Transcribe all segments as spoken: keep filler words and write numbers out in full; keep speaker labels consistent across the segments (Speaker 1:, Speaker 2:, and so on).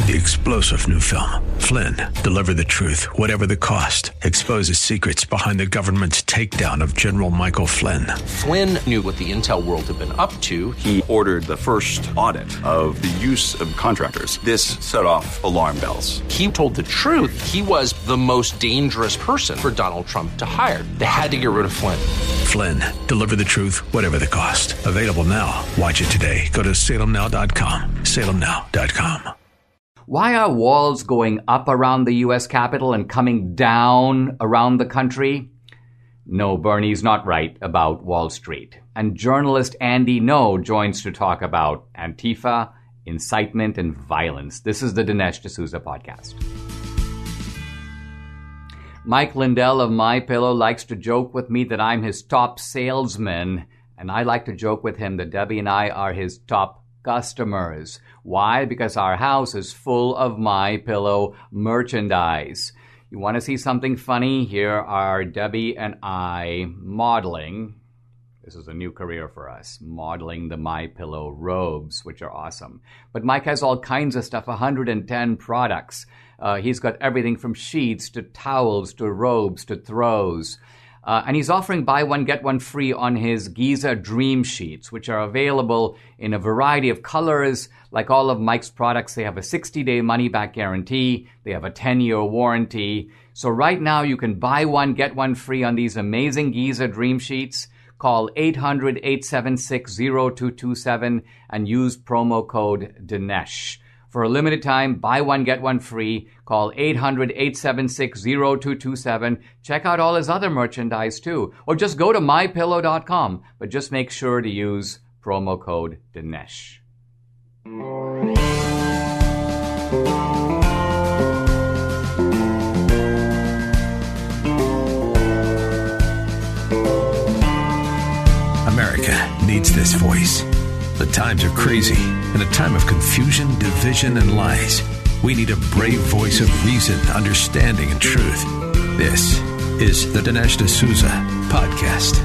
Speaker 1: The explosive new film, Flynn, deliver the truth, whatever the cost, exposes secrets behind the government's takedown of General Michael Flynn.
Speaker 2: Flynn knew what the intel world had been up to.
Speaker 3: He ordered the first audit of the use of contractors. This set off alarm bells.
Speaker 2: He told the truth. He was the most dangerous person for Donald Trump to hire. They had to get rid of Flynn.
Speaker 1: Flynn, deliver the truth, whatever the cost. Available now. Watch it today. Go to salem now dot com. salem now dot com.
Speaker 4: Why are walls going up around the U S Capitol and coming down around the country? No, Bernie's not right about Wall Street. And journalist Andy Ngo joins to talk about Antifa, incitement, and violence. This is the Dinesh D'Souza podcast. Mike Lindell of MyPillow likes to joke with me that I'm his top salesman, and I like to joke with him that Debbie and I are his top customers. Why? Because our house is full of MyPillow merchandise. You want to see something funny? Here are Debbie and I modeling. This is a new career for us, modeling the MyPillow robes, which are awesome. But Mike has all kinds of stuff, one hundred ten products. Uh, he's got everything from sheets to towels to robes to throws. Uh, and he's offering buy one, get one free on his Giza Dream Sheets, which are available in a variety of colors. Like all of Mike's products, they have a sixty-day money-back guarantee. They have a ten-year warranty. So right now, you can buy one, get one free on these amazing Giza Dream Sheets. Call eight hundred, eight seven six, zero two two seven and use promo code Dinesh. For a limited time, buy one, get one free. Call eight hundred, eight seven six, zero two two seven. Check out all his other merchandise too. Or just go to my pillow dot com. But just make sure to use promo code Dinesh.
Speaker 1: America needs this voice. The times are crazy. In a time of confusion, division, and lies, we need a brave voice of reason, understanding, and truth. This is the Dinesh D'Souza Podcast.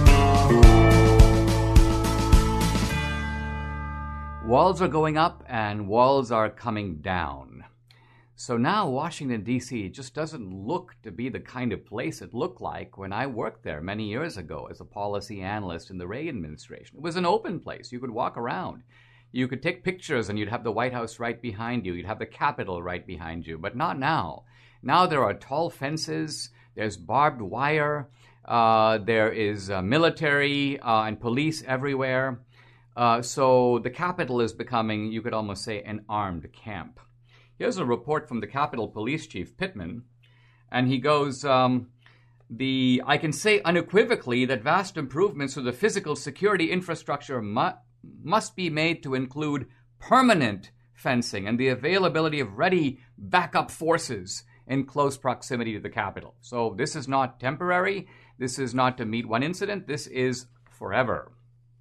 Speaker 4: Walls are going up and walls are coming down. So now Washington, D C just doesn't look to be the kind of place it looked like when I worked there many years ago as a policy analyst in the Reagan administration. It was an open place. You could walk around. You could take pictures and you'd have the White House right behind you. You'd have the Capitol right behind you, but not now. Now there are tall fences. There's barbed wire. Uh, there is uh, military uh, and police everywhere. Uh, so the Capitol is becoming, you could almost say, an armed camp. Here's a report from the Capitol Police Chief, Pittman, and he goes, um, the I can say unequivocally that vast improvements to the physical security infrastructure mu- must be made to include permanent fencing and the availability of ready backup forces in close proximity to the Capitol. So this is not temporary. This is not to meet one incident. This is forever.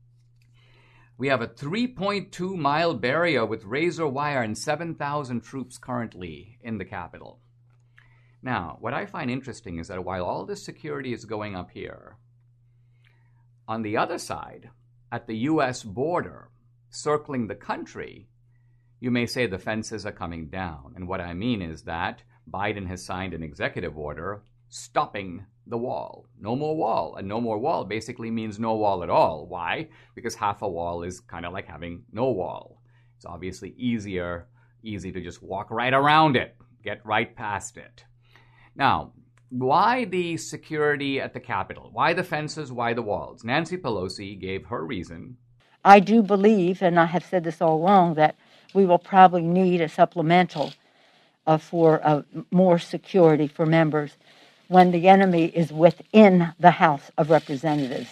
Speaker 4: We have a three point two mile barrier with razor wire and seven thousand troops currently in the Capitol. Now, what I find interesting is that while all this security is going up here, on the other side, at the U S border, circling the country, you may say the fences are coming down. And what I mean is that Biden has signed an executive order stopping the wall. No more wall. And no more wall basically means no wall at all. Why? Because half a wall is kind of like having no wall. It's obviously easier, easy to just walk right around it, get right past it. Now, why the security at the Capitol? Why the fences? Why the walls? Nancy Pelosi gave her reason.
Speaker 5: I do believe, and I have said this all along, that we will probably need a supplemental uh, for uh, more security for members when the enemy is within the House of Representatives.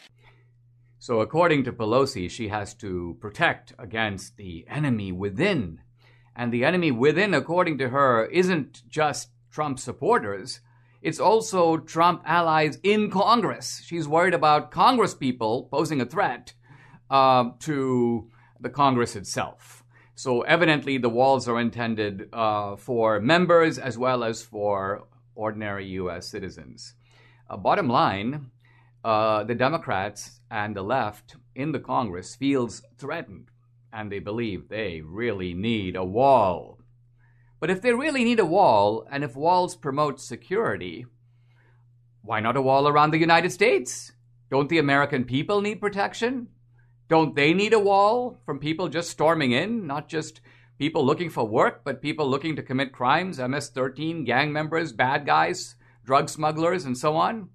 Speaker 4: So according to Pelosi, she has to protect against the enemy within. And the enemy within, according to her, isn't just Trump supporters. It's also Trump allies in Congress. She's worried about Congress people posing a threat uh, to the Congress itself. So evidently the walls are intended uh, for members as well as for ordinary U S citizens. Uh, bottom line, uh, the Democrats and the left in the Congress feels threatened, and they believe they really need a wall. But if they really need a wall, and if walls promote security, why not a wall around the United States? Don't the American people need protection? Don't they need a wall from people just storming in? Not just people looking for work, but people looking to commit crimes, M S thirteen, gang members, bad guys, drug smugglers, and so on?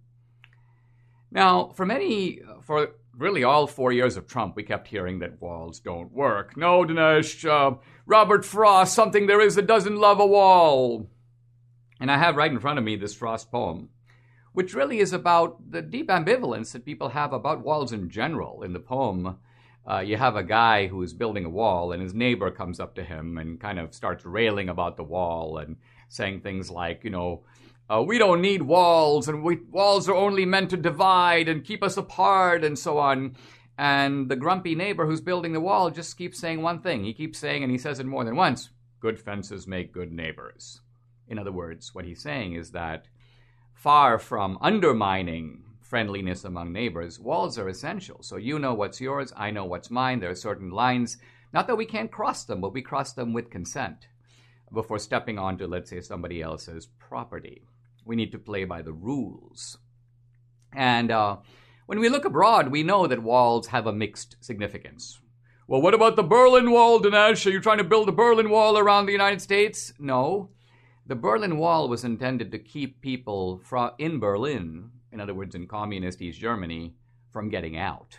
Speaker 4: Now, for many, for really all four years of Trump, we kept hearing that walls don't work. No, Dinesh, uh, Robert Frost, something there is that doesn't love a wall. And I have right in front of me this Frost poem, which really is about the deep ambivalence that people have about walls in general. In the poem, uh, you have a guy who is building a wall, and his neighbor comes up to him and kind of starts railing about the wall and saying things like, you know, uh, we don't need walls, and we, walls are only meant to divide and keep us apart, and so on. And the grumpy neighbor who's building the wall just keeps saying one thing. He keeps saying, and he says it more than once, good fences make good neighbors. In other words, what he's saying is that far from undermining friendliness among neighbors, walls are essential. So you know what's yours, I know what's mine. There are certain lines, not that we can't cross them, but we cross them with consent before stepping onto, let's say, somebody else's property. We need to play by the rules. And uh, when we look abroad, we know that walls have a mixed significance. Well, what about the Berlin Wall, Dinesh? Are you trying to build a Berlin Wall around the United States? No. The Berlin Wall was intended to keep people from, in Berlin, in other words, in communist East Germany, from getting out.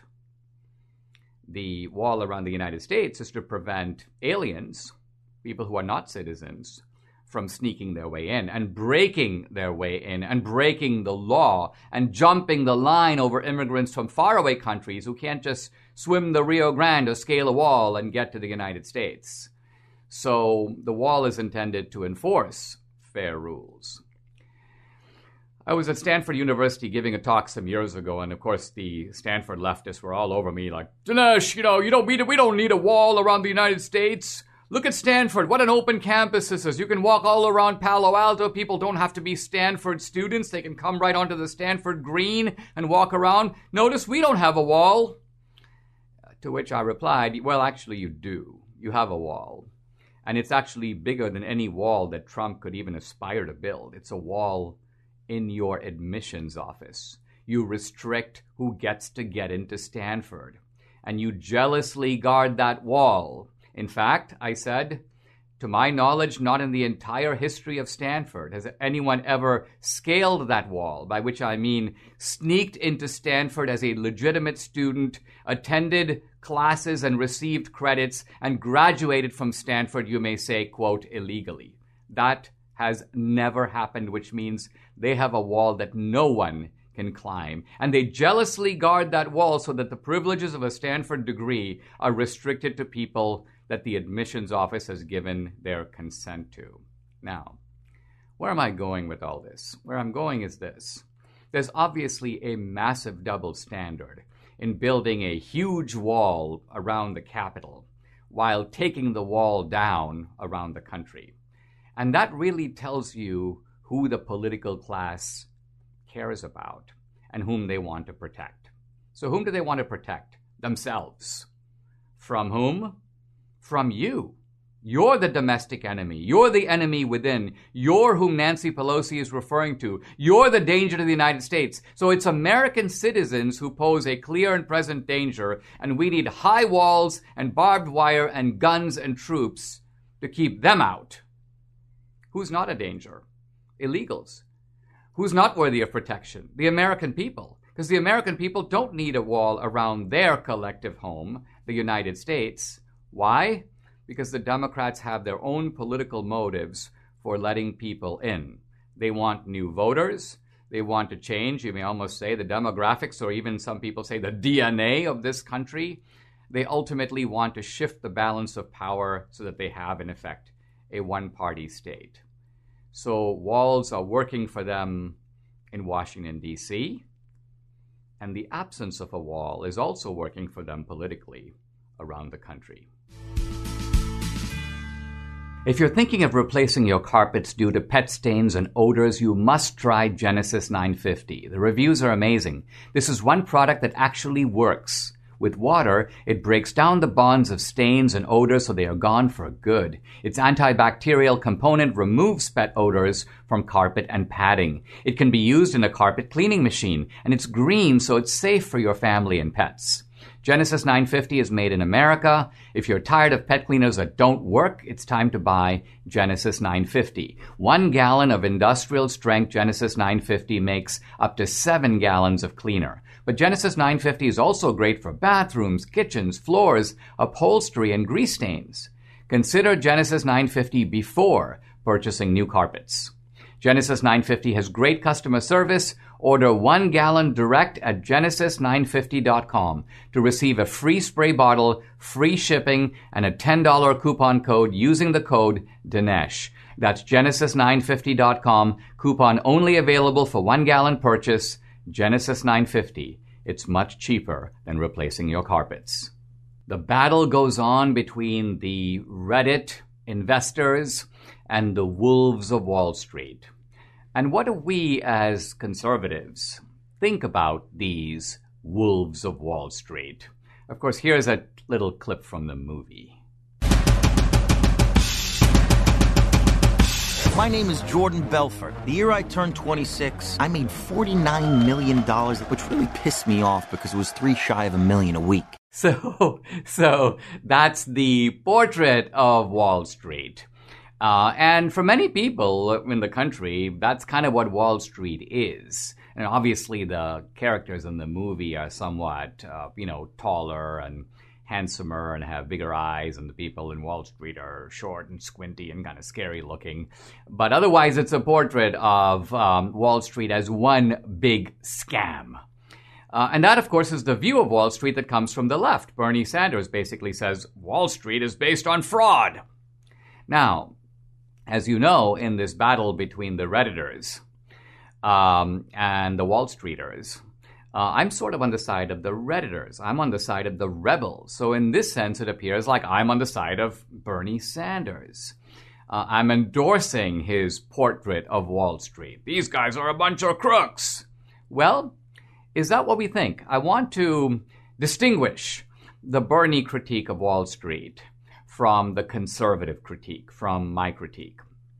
Speaker 4: The wall around the United States is to prevent aliens, people who are not citizens, from sneaking their way in and breaking their way in and breaking the law and jumping the line over immigrants from faraway countries who can't just swim the Rio Grande or scale a wall and get to the United States. So the wall is intended to enforce fair rules. I was at Stanford University giving a talk some years ago, and of course the Stanford leftists were all over me like, Dinesh, you know, you don't, we don't need a wall around the United States. Look at Stanford. What an open campus this is. You can walk all around Palo Alto. People don't have to be Stanford students. They can come right onto the Stanford Green and walk around. Notice we don't have a wall. To which I replied, well, actually you do. You have a wall. And it's actually bigger than any wall that Trump could even aspire to build. It's a wall in your admissions office. You restrict who gets to get into Stanford. And you jealously guard that wall. In fact, I said, to my knowledge, not in the entire history of Stanford has anyone ever scaled that wall, by which I mean sneaked into Stanford as a legitimate student, attended classes and received credits, and graduated from Stanford, you may say, quote, illegally. That has never happened, which means they have a wall that no one can climb. And they jealously guard that wall so that the privileges of a Stanford degree are restricted to people that the admissions office has given their consent to. Now, where am I going with all this? Where I'm going is this. There's obviously a massive double standard in building a huge wall around the Capitol while taking the wall down around the country. And that really tells you who the political class cares about and whom they want to protect. So whom do they want to protect? Themselves. From whom? From you. You're the domestic enemy. You're the enemy within. You're whom Nancy Pelosi is referring to. You're the danger to the United States. So it's American citizens who pose a clear and present danger, and we need high walls and barbed wire and guns and troops to keep them out. Who's not a danger? Illegals. Who's not worthy of protection? The American people. Because the American people don't need a wall around their collective home, the United States. Why? Because the Democrats have their own political motives for letting people in. They want new voters. They want to change, you may almost say, the demographics, or even some people say the D N A of this country. They ultimately want to shift the balance of power so that they have, in effect, a one-party state. So walls are working for them in Washington, D C, and the absence of a wall is also working for them politically around the country. If you're thinking of replacing your carpets due to pet stains and odors, you must try Genesis nine fifty. The reviews are amazing. This is one product that actually works With water, it breaks down the bonds of stains and odors so they are gone for good. Its antibacterial component removes pet odors from carpet and padding. It can be used in a carpet cleaning machine, and it's green so it's safe for your family and pets. Genesis nine fifty is made in America. If you're tired of pet cleaners that don't work, it's time to buy Genesis nine fifty. One gallon of industrial strength Genesis nine fifty makes up to seven gallons of cleaner. But Genesis nine fifty is also great for bathrooms, kitchens, floors, upholstery, and grease stains. Consider Genesis nine fifty before purchasing new carpets. Genesis nine fifty has great customer service. Order one gallon direct at genesis nine fifty dot com to receive a free spray bottle, free shipping, and a ten dollars coupon code using the code Dinesh. That's genesis nine fifty dot com. Coupon only available for one gallon purchase. Genesis nine fifty. It's much cheaper than replacing your carpets. The battle goes on between the Reddit investors and the wolves of Wall Street. And what do we as conservatives think about these wolves of Wall Street? Of course, here's a little clip from the movie.
Speaker 6: My name is Jordan Belfort. The year I turned twenty-six, I made forty-nine million dollars, which really pissed me off because it was three shy of a million a week.
Speaker 4: So, so that's the portrait of Wall Street. Uh, and for many people in the country, that's kind of what Wall Street is. And obviously the characters in the movie are somewhat, uh, you know, taller and handsomer and have bigger eyes, and the people in Wall Street are short and squinty and kind of scary looking. But otherwise, it's a portrait of um, Wall Street as one big scam. Uh, and that, of course, is the view of Wall Street that comes from the left. Bernie Sanders basically says Wall Street is based on fraud. Now, as you know, in this battle between the Redditors um, and the Wall Streeters, uh, I'm sort of on the side of the Redditors. I'm on the side of the rebels. So in this sense, it appears like I'm on the side of Bernie Sanders. Uh, I'm endorsing his portrait of Wall Street. These guys are a bunch of crooks. Well, is that what we think? I want to distinguish the Bernie critique of Wall Street from the conservative critique, from my critique.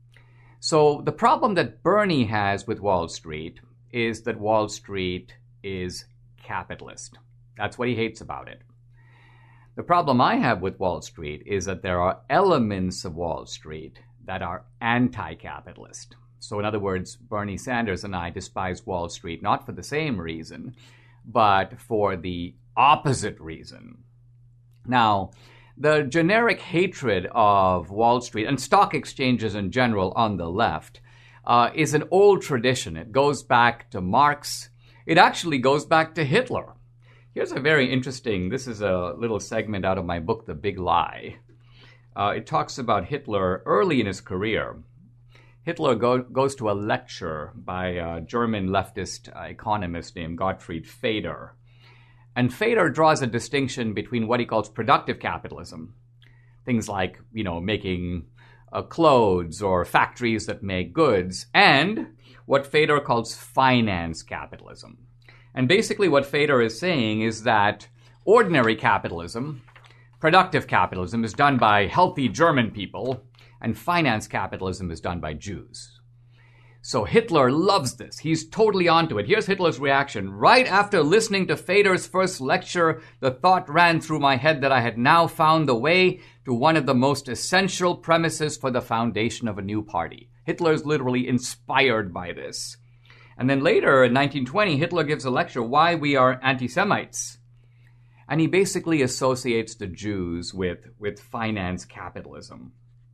Speaker 4: So the problem that Bernie has with Wall Street is that Wall Street is capitalist. That's what he hates about it. The problem I have with Wall Street is that there are elements of Wall Street that are anti-capitalist. So in other words, Bernie Sanders and I despise Wall Street not for the same reason, but for the opposite reason. Now, the generic hatred of Wall Street and stock exchanges in general on the left uh, is an old tradition. It goes back to Marx. It actually goes back to Hitler. Here's a very interesting, this is a little segment out of my book, The Big Lie. Uh, it talks about Hitler early in his career. Hitler go, goes to a lecture by a German leftist uh, economist named Gottfried Feder. And Feder draws a distinction between what he calls productive capitalism, things like, you know, making uh, clothes or factories that make goods, and what Feder calls finance capitalism. And basically what Feder is saying is that ordinary capitalism, productive capitalism, is done by healthy German people, and finance capitalism is done by Jews. So Hitler loves this. He's totally onto it. Here's Hitler's reaction. Right after listening to Feder's first lecture, the thought ran through my head that I had now found the way to one of the most essential premises for the foundation of a new party. Hitler's literally inspired by this. And then later, in nineteen twenty, Hitler gives a lecture, Why We Are Anti-Semites. And he basically associates the Jews with, with finance capitalism.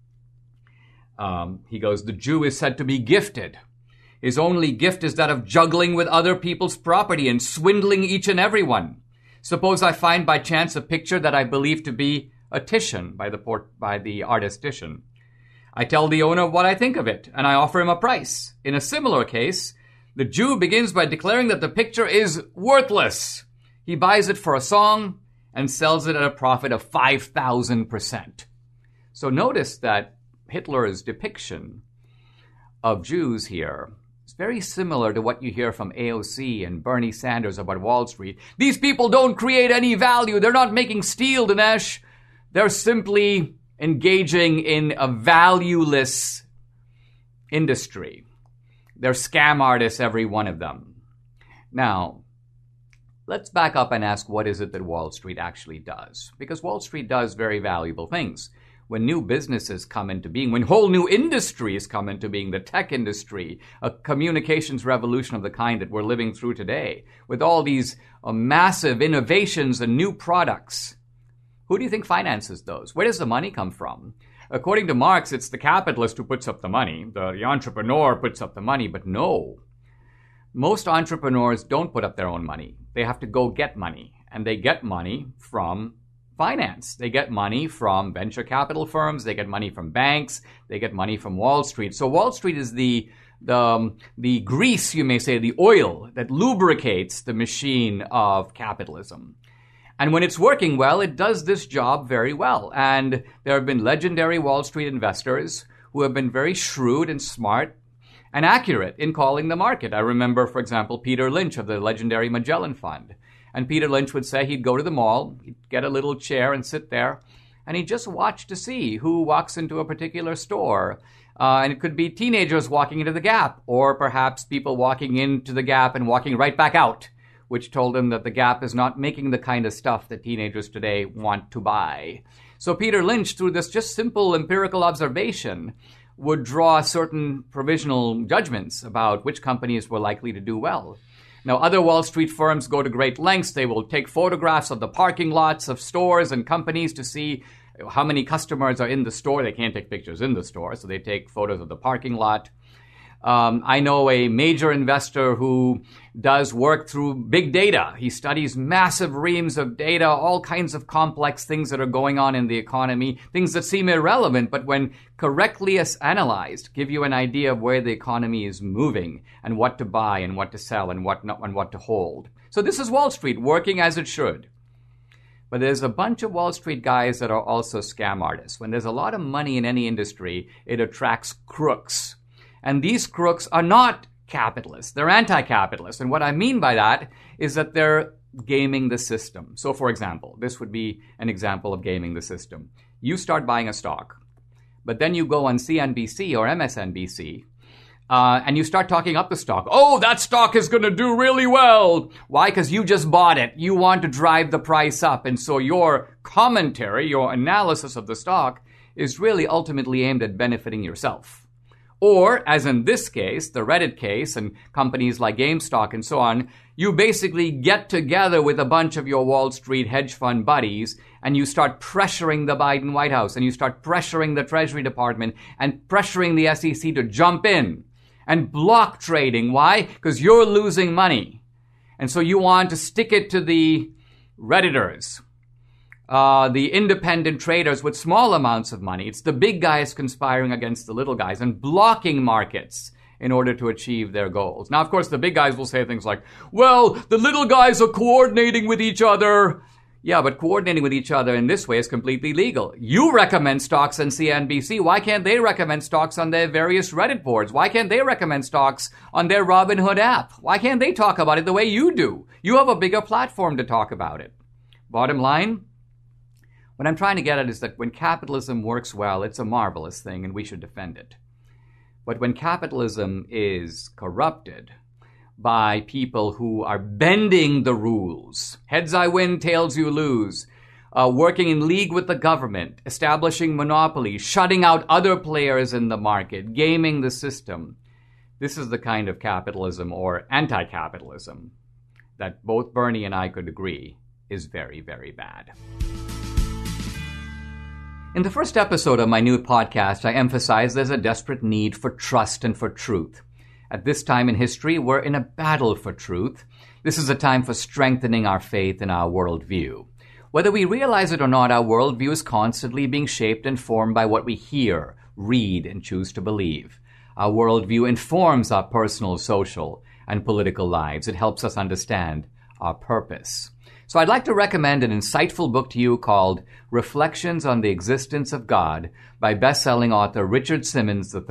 Speaker 4: Um, he goes, the Jew is said to be gifted. His only gift is that of juggling with other people's property and swindling each and every one. Suppose I find by chance a picture that I believe to be a Titian by the, port, by the artist Titian. I tell the owner what I think of it, and I offer him a price. In a similar case, the Jew begins by declaring that the picture is worthless. He buys it for a song and sells it at a profit of five thousand percent. So notice that Hitler's depiction of Jews here It's very similar to what you hear from A O C and Bernie Sanders about Wall Street. These people don't create any value. They're not making steel, Dinesh. They're simply engaging in a valueless industry. They're scam artists, every one of them. Now, let's back up and ask, what is it that Wall Street actually does? Because Wall Street does very valuable things. When new businesses come into being, when whole new industries come into being, the tech industry, a communications revolution of the kind that we're living through today, with all these uh, massive innovations and new products, who do you think finances those? Where does the money come from? According to Marx, it's the capitalist who puts up the money. The, the entrepreneur puts up the money, but no. Most entrepreneurs don't put up their own money. They have to go get money, and they get money from finance. They get money from venture capital firms. They get money from banks. They get money from Wall Street. So Wall Street is the the, um, the grease, you may say, the oil that lubricates the machine of capitalism. And when it's working well, it does this job very well. And there have been legendary Wall Street investors who have been very shrewd and smart and accurate in calling the market. I remember, for example, Peter Lynch of the legendary Magellan Fund. And Peter Lynch would say he'd go to the mall, he'd get a little chair and sit there, and he'd just watch to see who walks into a particular store. Uh, and it could be teenagers walking into the Gap, or perhaps people walking into the Gap and walking right back out, which told him that the Gap is not making the kind of stuff that teenagers today want to buy. So Peter Lynch, through this just simple empirical observation, would draw certain provisional judgments about which companies were likely to do well. Now, other Wall Street firms go to great lengths. They will take photographs of the parking lots of stores and companies to see how many customers are in the store. They can't take pictures in the store, so they take photos of the parking lot. Um, I know a major investor who does work through big data. He studies massive reams of data, all kinds of complex things that are going on in the economy, things that seem irrelevant, but when correctly analyzed, give you an idea of where the economy is moving and what to buy and what to sell and what not, and what to hold. So this is Wall Street working as it should. But there's a bunch of Wall Street guys that are also scam artists. When there's a lot of money in any industry, it attracts crooks. And these crooks are not capitalists. They're anti-capitalist. And what I mean by that is that they're gaming the system. So, for example, this would be an example of gaming the system. You start buying a stock, but then you go on C N B C or M S N B C, uh, and you start talking up the stock. Oh, that stock is going to do really well. Why? Because you just bought it. You want to drive the price up. And so your commentary, your analysis of the stock is really ultimately aimed at benefiting yourself. Or, as in this case, the Reddit case and companies like GameStop and so on, you basically get together with a bunch of your Wall Street hedge fund buddies and you start pressuring the Biden White House and you start pressuring the Treasury Department and pressuring the S E C to jump in and block trading. Why? Because you're losing money. And so you want to stick it to the Redditors. Uh, the independent traders with small amounts of money. It's the big guys conspiring against the little guys and blocking markets in order to achieve their goals. Now, of course, the big guys will say things like, well, the little guys are coordinating with each other. Yeah, but coordinating with each other in this way is completely legal. You recommend stocks on C N B C. Why can't they recommend stocks on their various Reddit boards? Why can't they recommend stocks on their Robinhood app? Why can't they talk about it the way you do? You have a bigger platform to talk about it. Bottom line, what I'm trying to get at is that when capitalism works well, it's a marvelous thing and we should defend it. But when capitalism is corrupted by people who are bending the rules, heads I win, tails you lose, uh, working in league with the government, establishing monopolies, shutting out other players in the market, gaming the system, this is the kind of capitalism or anti-capitalism that both Bernie and I could agree is very, very bad. In the first episode of my new podcast, I emphasized there's a desperate need for trust and for truth. At this time in history, we're in a battle for truth. This is a time for strengthening our faith and our worldview. Whether we realize it or not, our worldview is constantly being shaped and formed by what we hear, read, and choose to believe. Our worldview informs our personal, social, and political lives. It helps us understand our purpose. So I'd like to recommend an insightful book to you called Reflections on the Existence of God by best-selling author Richard Simmons the third.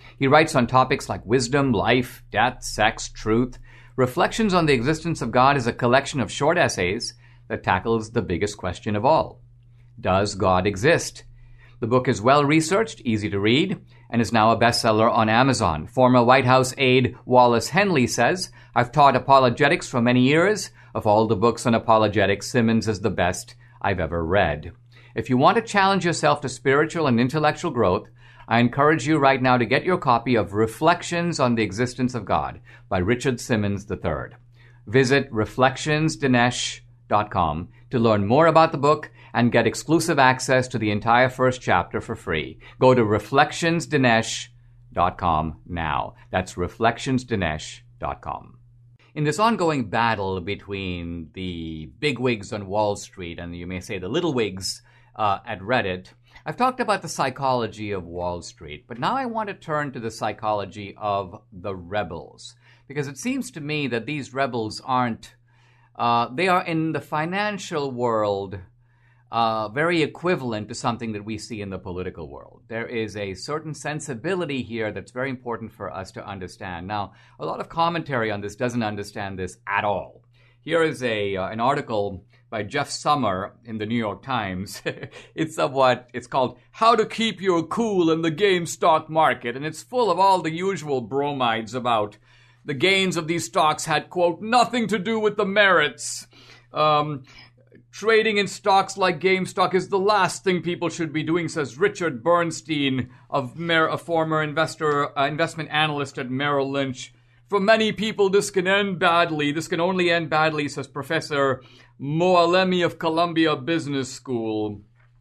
Speaker 4: He writes on topics like wisdom, life, death, sex, truth. Reflections on the Existence of God is a collection of short essays that tackles the biggest question of all. Does God exist? The book is well-researched, easy to read, and is now a bestseller on Amazon. Former White House aide Wallace Henley says, "I've taught apologetics for many years. Of all the books on apologetics, Simmons is the best I've ever read." If you want to challenge yourself to spiritual and intellectual growth, I encourage you right now to get your copy of Reflections on the Existence of God by Richard Simmons the third. Visit reflections dinesh dot com to learn more about the book and get exclusive access to the entire first chapter for free. Go to reflections dinesh dot com now. That's reflections dinesh dot com. In this ongoing battle between the bigwigs on Wall Street and, you may say, the little wigs uh, at Reddit, I've talked about the psychology of Wall Street, but now I want to turn to the psychology of the rebels, because it seems to me that these rebels aren't, uh, they are in the financial world uh, very equivalent to something that we see in the political world. There is a certain sensibility here that's very important for us to understand. Now, a lot of commentary on this doesn't understand this at all. Here is a uh, an article by Jeff Summer in the New York Times. It's somewhat, it's called How to Keep Your Cool in the Game Stock Market, and it's full of all the usual bromides about the gains of these stocks had, quote, nothing to do with the merits. Um, trading in stocks like GameStop is the last thing people should be doing, says Richard Bernstein, of Mer- a former investor, uh, investment analyst at Merrill Lynch. For many people, this can end badly. This can only end badly, says Professor Moalemi of Columbia Business School.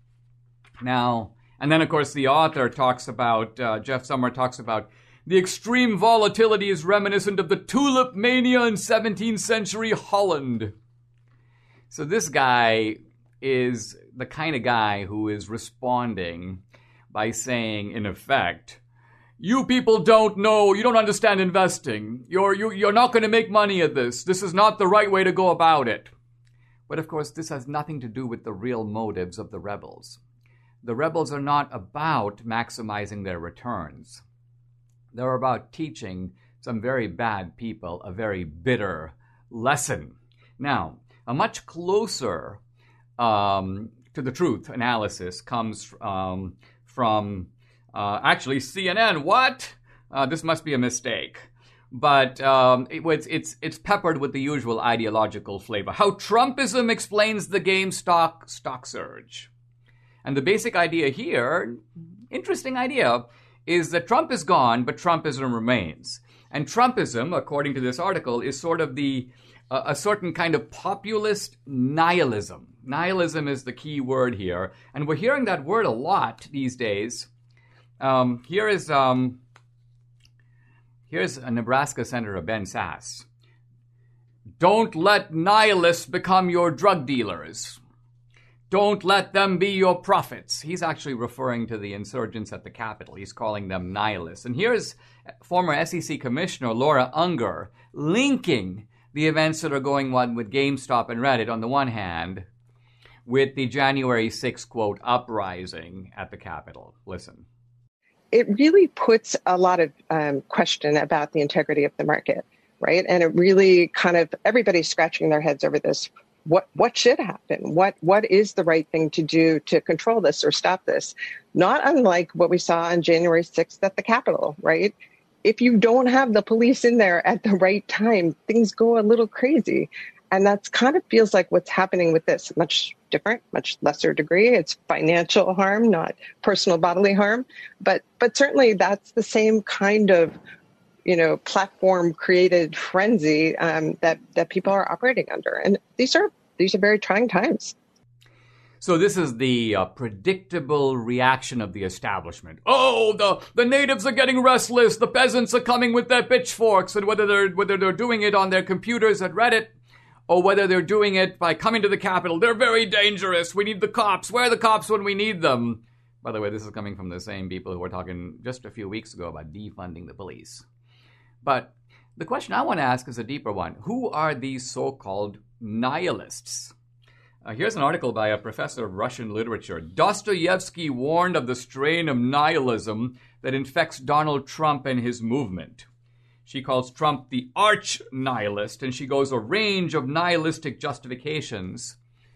Speaker 4: Now, and then, of course, the author talks about, uh, Jeff Summer talks about, the extreme volatility is reminiscent of the tulip mania in seventeenth century Holland. So this guy is the kind of guy who is responding by saying, in effect, you people don't know, you don't understand investing. You're, you, you're not going to make money at this. This is not the right way to go about it. But of course, this has nothing to do with the real motives of the rebels. The rebels are not about maximizing their returns. They're about teaching some very bad people a very bitter lesson. Now, a much closer um, to the truth analysis comes um, from uh, actually C N N. What? Uh, this must be a mistake. But um, it, it's, it's, it's peppered with the usual ideological flavor. How Trumpism explains the GameStop stock surge. And the basic idea here, interesting idea, is that Trump is gone, but Trumpism remains. And Trumpism, according to this article, is sort of the uh, a certain kind of populist nihilism. Nihilism is the key word here. And we're hearing that word a lot these days. Um, here is... Um, Here's a Nebraska Senator, Ben Sasse. Don't let nihilists become your drug dealers. Don't let them be your prophets. He's actually referring to the insurgents at the Capitol. He's calling them nihilists. And here's former S E C Commissioner Laura Unger linking the events that are going on with GameStop and Reddit on the one hand with the January sixth, quote, uprising at the Capitol. Listen.
Speaker 7: It really puts a lot of um, question about the integrity of the market, right? And it really kind of, everybody's scratching their heads over this. What what should happen? What What is the right thing to do to control this or stop this? Not unlike what we saw on January sixth at the Capitol, right? If you don't have the police in there at the right time, things go a little crazy. And that's kind of feels like what's happening with this. Much different, much lesser degree. It's financial harm, not personal bodily harm. But but certainly that's the same kind of, you know, platform created frenzy um, that that people are operating under. And these are these are very trying times.
Speaker 4: So this is the uh, predictable reaction of the establishment. Oh, the, the natives are getting restless. The peasants are coming with their pitchforks, and whether they're whether they're doing it on their computers at Reddit, or whether they're doing it by coming to the Capitol, they're very dangerous. We need the cops. Where are the cops when we need them? By the way, this is coming from the same people who were talking just a few weeks ago about defunding the police. But the question I want to ask is a deeper one. Who are these so-called nihilists? Uh, here's an article by a professor of Russian literature. Dostoevsky warned of the strain of nihilism that infects Donald Trump and his movement. She calls Trump the arch-nihilist, and she goes a range of nihilistic justifications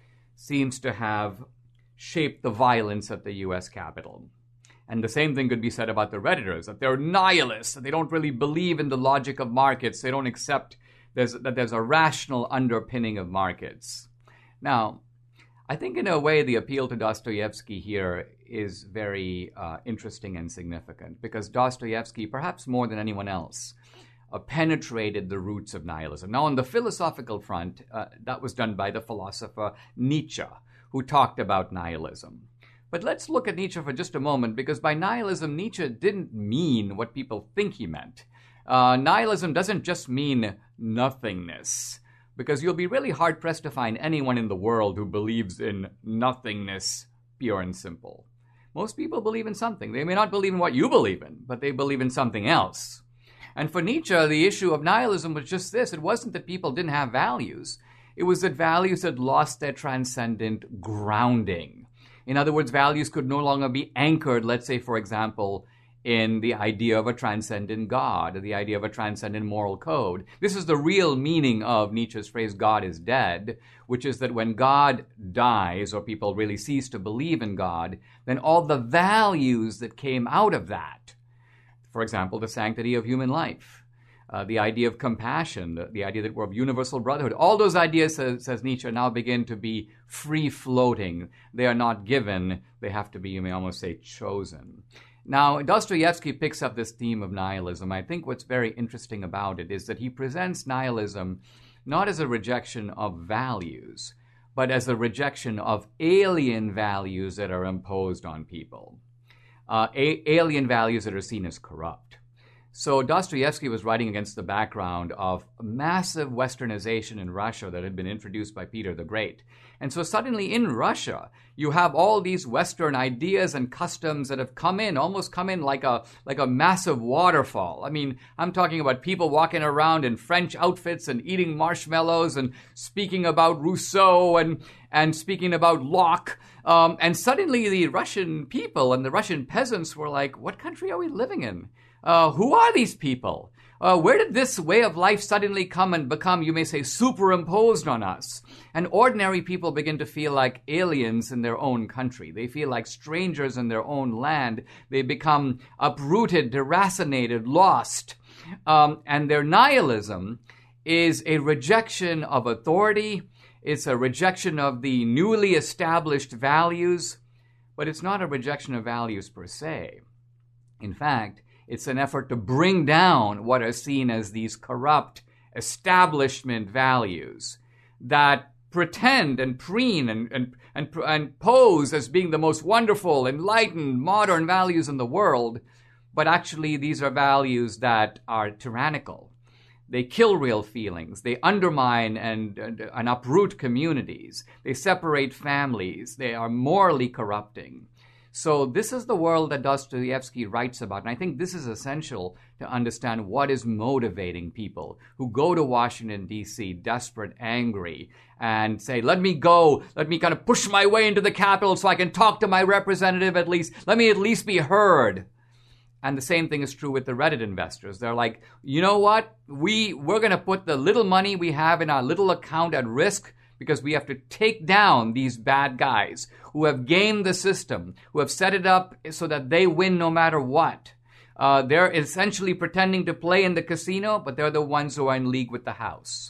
Speaker 4: seems to have shaped the violence at the U S Capitol. And the same thing could be said about the Redditors, that they're nihilists, that they don't really believe in the logic of markets. They don't accept there's, that there's a rational underpinning of markets. Now, I think in a way the appeal to Dostoevsky here is very uh, interesting and significant, because Dostoevsky, perhaps more than anyone else, uh, penetrated the roots of nihilism. Now, on the philosophical front, uh, that was done by the philosopher Nietzsche, who talked about nihilism. But let's look at Nietzsche for just a moment, because by nihilism, Nietzsche didn't mean what people think he meant. Uh, nihilism doesn't just mean nothingness, because you'll be really hard-pressed to find anyone in the world who believes in nothingness, pure and simple. Most people believe in something. They may not believe in what you believe in, but they believe in something else. And for Nietzsche, the issue of nihilism was just this. It wasn't that people didn't have values. It was that values had lost their transcendent grounding. In other words, values could no longer be anchored, let's say, for example, in the idea of a transcendent God, or the idea of a transcendent moral code. This is the real meaning of Nietzsche's phrase, God is dead, which is that when God dies, or people really cease to believe in God, then all the values that came out of that, for example, the sanctity of human life, Uh, the idea of compassion, the, the idea that we're of universal brotherhood, all those ideas, says, says Nietzsche, now begin to be free-floating. They are not given. They have to be, you may almost say, chosen. Now, Dostoevsky picks up this theme of nihilism. I think what's very interesting about it is that he presents nihilism not as a rejection of values, but as a rejection of alien values that are imposed on people, uh, a- alien values that are seen as corrupt. So Dostoevsky was writing against the background of massive westernization in Russia that had been introduced by Peter the Great. And so suddenly in Russia, you have all these Western ideas and customs that have come in, almost come in like a like a massive waterfall. I mean, I'm talking about people walking around in French outfits and eating marshmallows and speaking about Rousseau and, and speaking about Locke. Um, and suddenly the Russian people and the Russian peasants were like, what country are we living in? Uh, who are these people? Uh, where did this way of life suddenly come and become, you may say, superimposed on us? And ordinary people begin to feel like aliens in their own country. They feel like strangers in their own land. They become uprooted, deracinated, lost. Um, and their nihilism is a rejection of authority. It's a rejection of the newly established values. But it's not a rejection of values per se. In fact, it's an effort to bring down what are seen as these corrupt establishment values that pretend and preen and, and, and, and pose as being the most wonderful, enlightened, modern values in the world, but actually these are values that are tyrannical. They kill real feelings. They undermine and, and, and uproot communities. They separate families. They are morally corrupting. So this is the world that Dostoevsky writes about. And I think this is essential to understand what is motivating people who go to Washington, D C, desperate, angry, and say, let me go, let me kind of push my way into the Capitol so I can talk to my representative at least. Let me at least be heard. And the same thing is true with the Reddit investors. They're like, you know what? We, we're going to put the little money we have in our little account at risk because we have to take down these bad guys who have gamed the system, who have set it up so that they win no matter what. Uh, they're essentially pretending to play in the casino, but they're the ones who are in league with the house.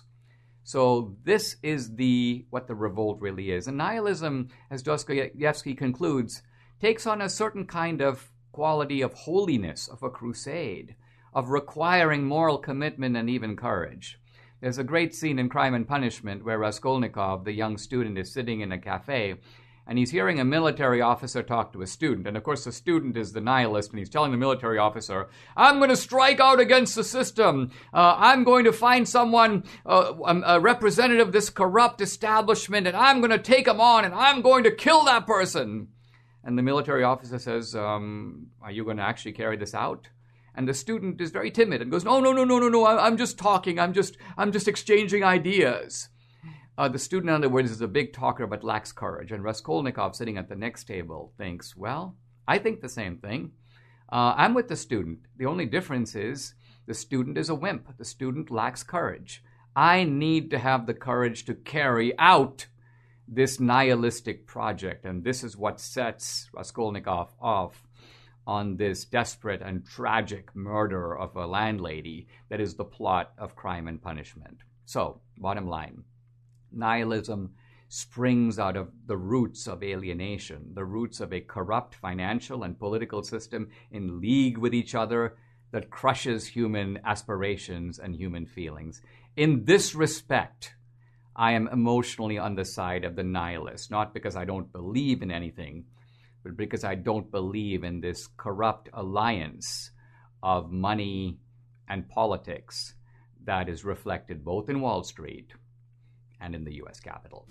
Speaker 4: So this is the what the revolt really is. And nihilism, as Dostoevsky concludes, takes on a certain kind of quality of holiness, of a crusade, of requiring moral commitment and even courage. There's a great scene in Crime and Punishment where Raskolnikov, the young student, is sitting in a cafe, and he's hearing a military officer talk to a student. And of course, the student is the nihilist, and he's telling the military officer, I'm going to strike out against the system. Uh, I'm going to find someone, uh, a representative of this corrupt establishment, and I'm going to take him on, and I'm going to kill that person. And the military officer says, um, are you going to actually carry this out? And the student is very timid and goes, no, no, no, no, no, no, I'm just talking. I'm just, I'm just exchanging ideas. Uh, the student, in other words, is a big talker but lacks courage. And Raskolnikov, sitting at the next table, thinks, well, I think the same thing. Uh, I'm with the student. The only difference is the student is a wimp. The student lacks courage. I need to have the courage to carry out this nihilistic project, and this is what sets Raskolnikov off on this desperate and tragic murder of a landlady that is the plot of Crime and Punishment. So, bottom line, nihilism springs out of the roots of alienation, the roots of a corrupt financial and political system in league with each other that crushes human aspirations and human feelings. In this respect, I am emotionally on the side of the nihilist, not because I don't believe in anything, but because I don't believe in this corrupt alliance of money and politics that is reflected both in Wall Street and in the U S Capitol.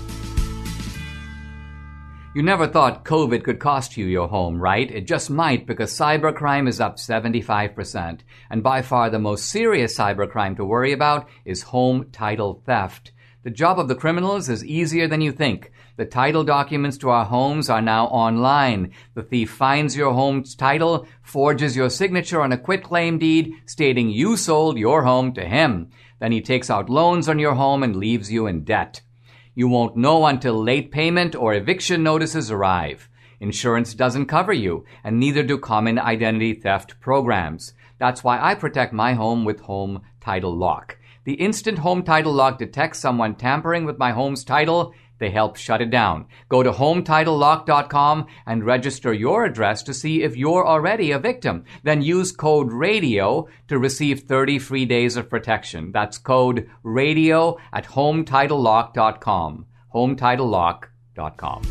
Speaker 4: You never thought COVID could cost you your home, right? It just might, because cybercrime is up seventy-five percent. And by far the most serious cybercrime to worry about is home title theft. The job of the criminals is easier than you think. The title documents to our homes are now online. The thief finds your home's title, forges your signature on a quitclaim deed stating you sold your home to him. Then he takes out loans on your home and leaves you in debt. You won't know until late payment or eviction notices arrive. Insurance doesn't cover you, and neither do common identity theft programs. That's why I protect my home with Home Title Lock. The instant Home Title Lock detects someone tampering with my home's title, they help shut it down. Go to home title lock dot com and register your address to see if you're already a victim. Then use code RADIO to receive thirty free days of protection. That's code RADIO at home title lock dot com. home title lock dot com.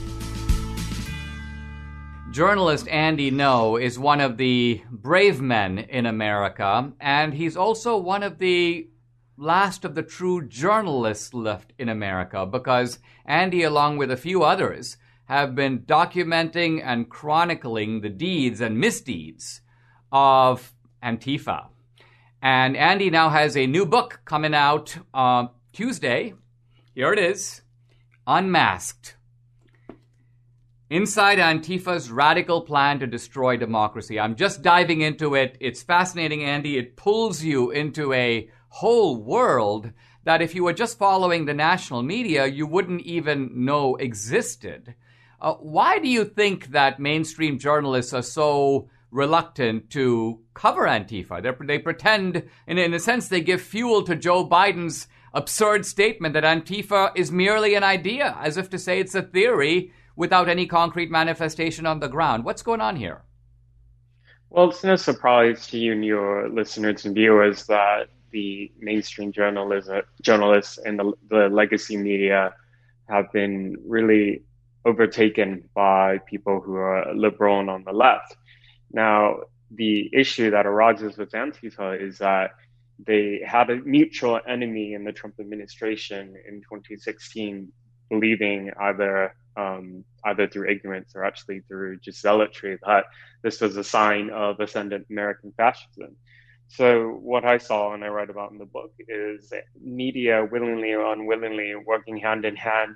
Speaker 4: Journalist Andy Ngo is one of the brave men in America, and he's also one of the last of the true journalists left in America, because Andy, along with a few others, have been documenting and chronicling the deeds and misdeeds of Antifa. And Andy now has a new book coming out uh, Tuesday. Here it is, Unmasked. Inside Antifa's radical plan to destroy democracy. I'm just diving into it. It's fascinating, Andy. It pulls you into a whole world that if you were just following the national media, you wouldn't even know existed. Uh, why do you think that mainstream journalists are so reluctant to cover Antifa? They're, they pretend, in, in a sense, they give fuel to Joe Biden's absurd statement that Antifa is merely an idea, as if to say it's a theory without any concrete manifestation on the ground. What's going on here?
Speaker 8: Well, it's no surprise to you and your listeners and viewers that the mainstream journalism, journalists and the, the legacy media have been really overtaken by people who are liberal and on the left. Now, the issue that arises with Antifa is that they had a mutual enemy in the Trump administration in twenty sixteen, believing either um, either through ignorance or actually through just zealotry that this was a sign of ascendant American fascism. So what I saw and I write about in the book is media willingly or unwillingly working hand in hand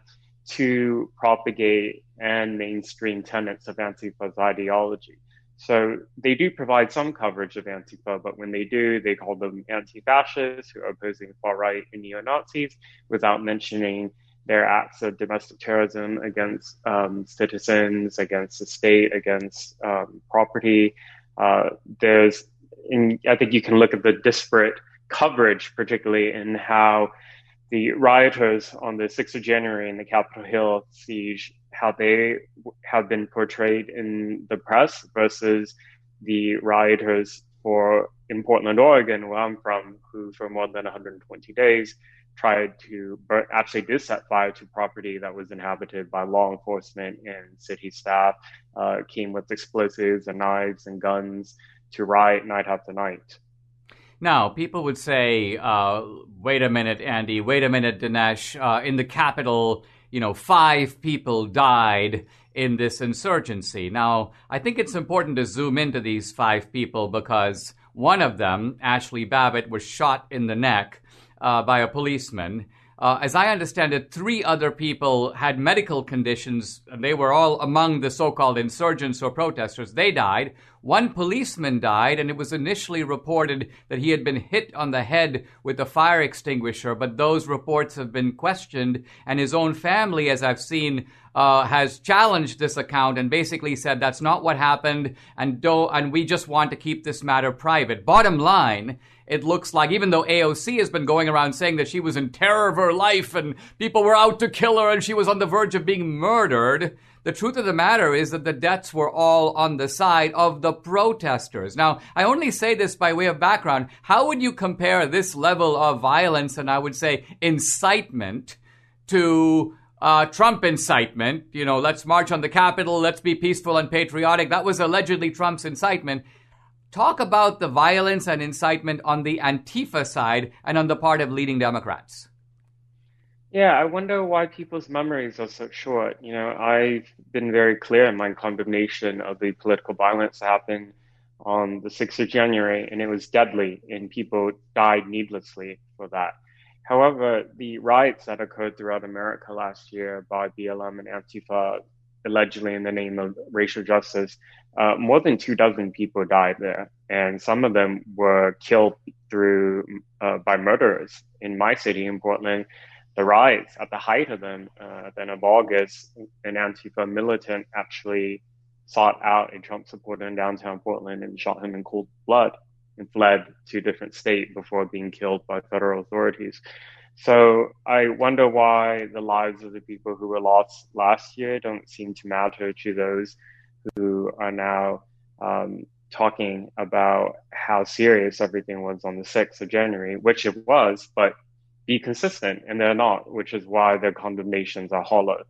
Speaker 8: to propagate and mainstream tenets of Antifa's ideology. So they do provide some coverage of Antifa, but when they do, they call them anti-fascists who are opposing the far right and neo-Nazis without mentioning their acts of domestic terrorism against um, citizens, against the state, against um, property. Uh, there's And I think you can look at the disparate coverage, particularly in how the rioters on the sixth of January in the Capitol Hill siege, how they have been portrayed in the press versus the rioters for in Portland, Oregon, where I'm from, who for more than one hundred twenty days tried to burn, actually did set fire to property that was inhabited by law enforcement and city staff, uh, came with explosives and knives and guns to riot night after night.
Speaker 4: Now, people would say, uh, wait a minute, Andy, wait a minute, Dinesh, uh, in the Capitol, you know, five people died in this insurgency. Now, I think it's important to zoom into these five people because one of them, Ashley Babbitt, was shot in the neck uh, by a policeman. Uh, as I understand it, three other people had medical conditions, and they were all among the so-called insurgents or protesters. They died. one policeman died, and it was initially reported that he had been hit on the head with a fire extinguisher, but those reports have been questioned, and his own family, as I've seen, uh, has challenged this account and basically said that's not what happened, and, do- and we just want to keep this matter private. Bottom line, it looks like, even though A O C has been going around saying that she was in terror of her life and people were out to kill her and she was on the verge of being murdered, the truth of the matter is that the deaths were all on the side of the protesters. Now, I only say this by way of background. How would you compare this level of violence, and I would say incitement, to uh, Trump incitement? You know, let's march on the Capitol, let's be peaceful and patriotic. That was allegedly Trump's incitement. Talk about the violence and incitement on the Antifa side and on the part of leading Democrats.
Speaker 8: Yeah, I wonder why people's memories are so short. You know, I've been very clear in my condemnation of the political violence that happened on the sixth of January, and it was deadly, and people died needlessly for that. However, the riots that occurred throughout America last year by B L M and Antifa, allegedly in the name of racial justice, uh, more than two dozen people died there, and some of them were killed through uh, by murderers. In my city, in Portland, the riots, at the height of them, uh, at the end of August, an Antifa militant actually sought out a Trump supporter in downtown Portland and shot him in cold blood and fled to a different state before being killed by federal authorities. So I wonder why the lives of the people who were lost last year don't seem to matter to those who are now um, talking about how serious everything was on the sixth of January, which it was, but be consistent, and they're not, which is why their condemnations are hollow.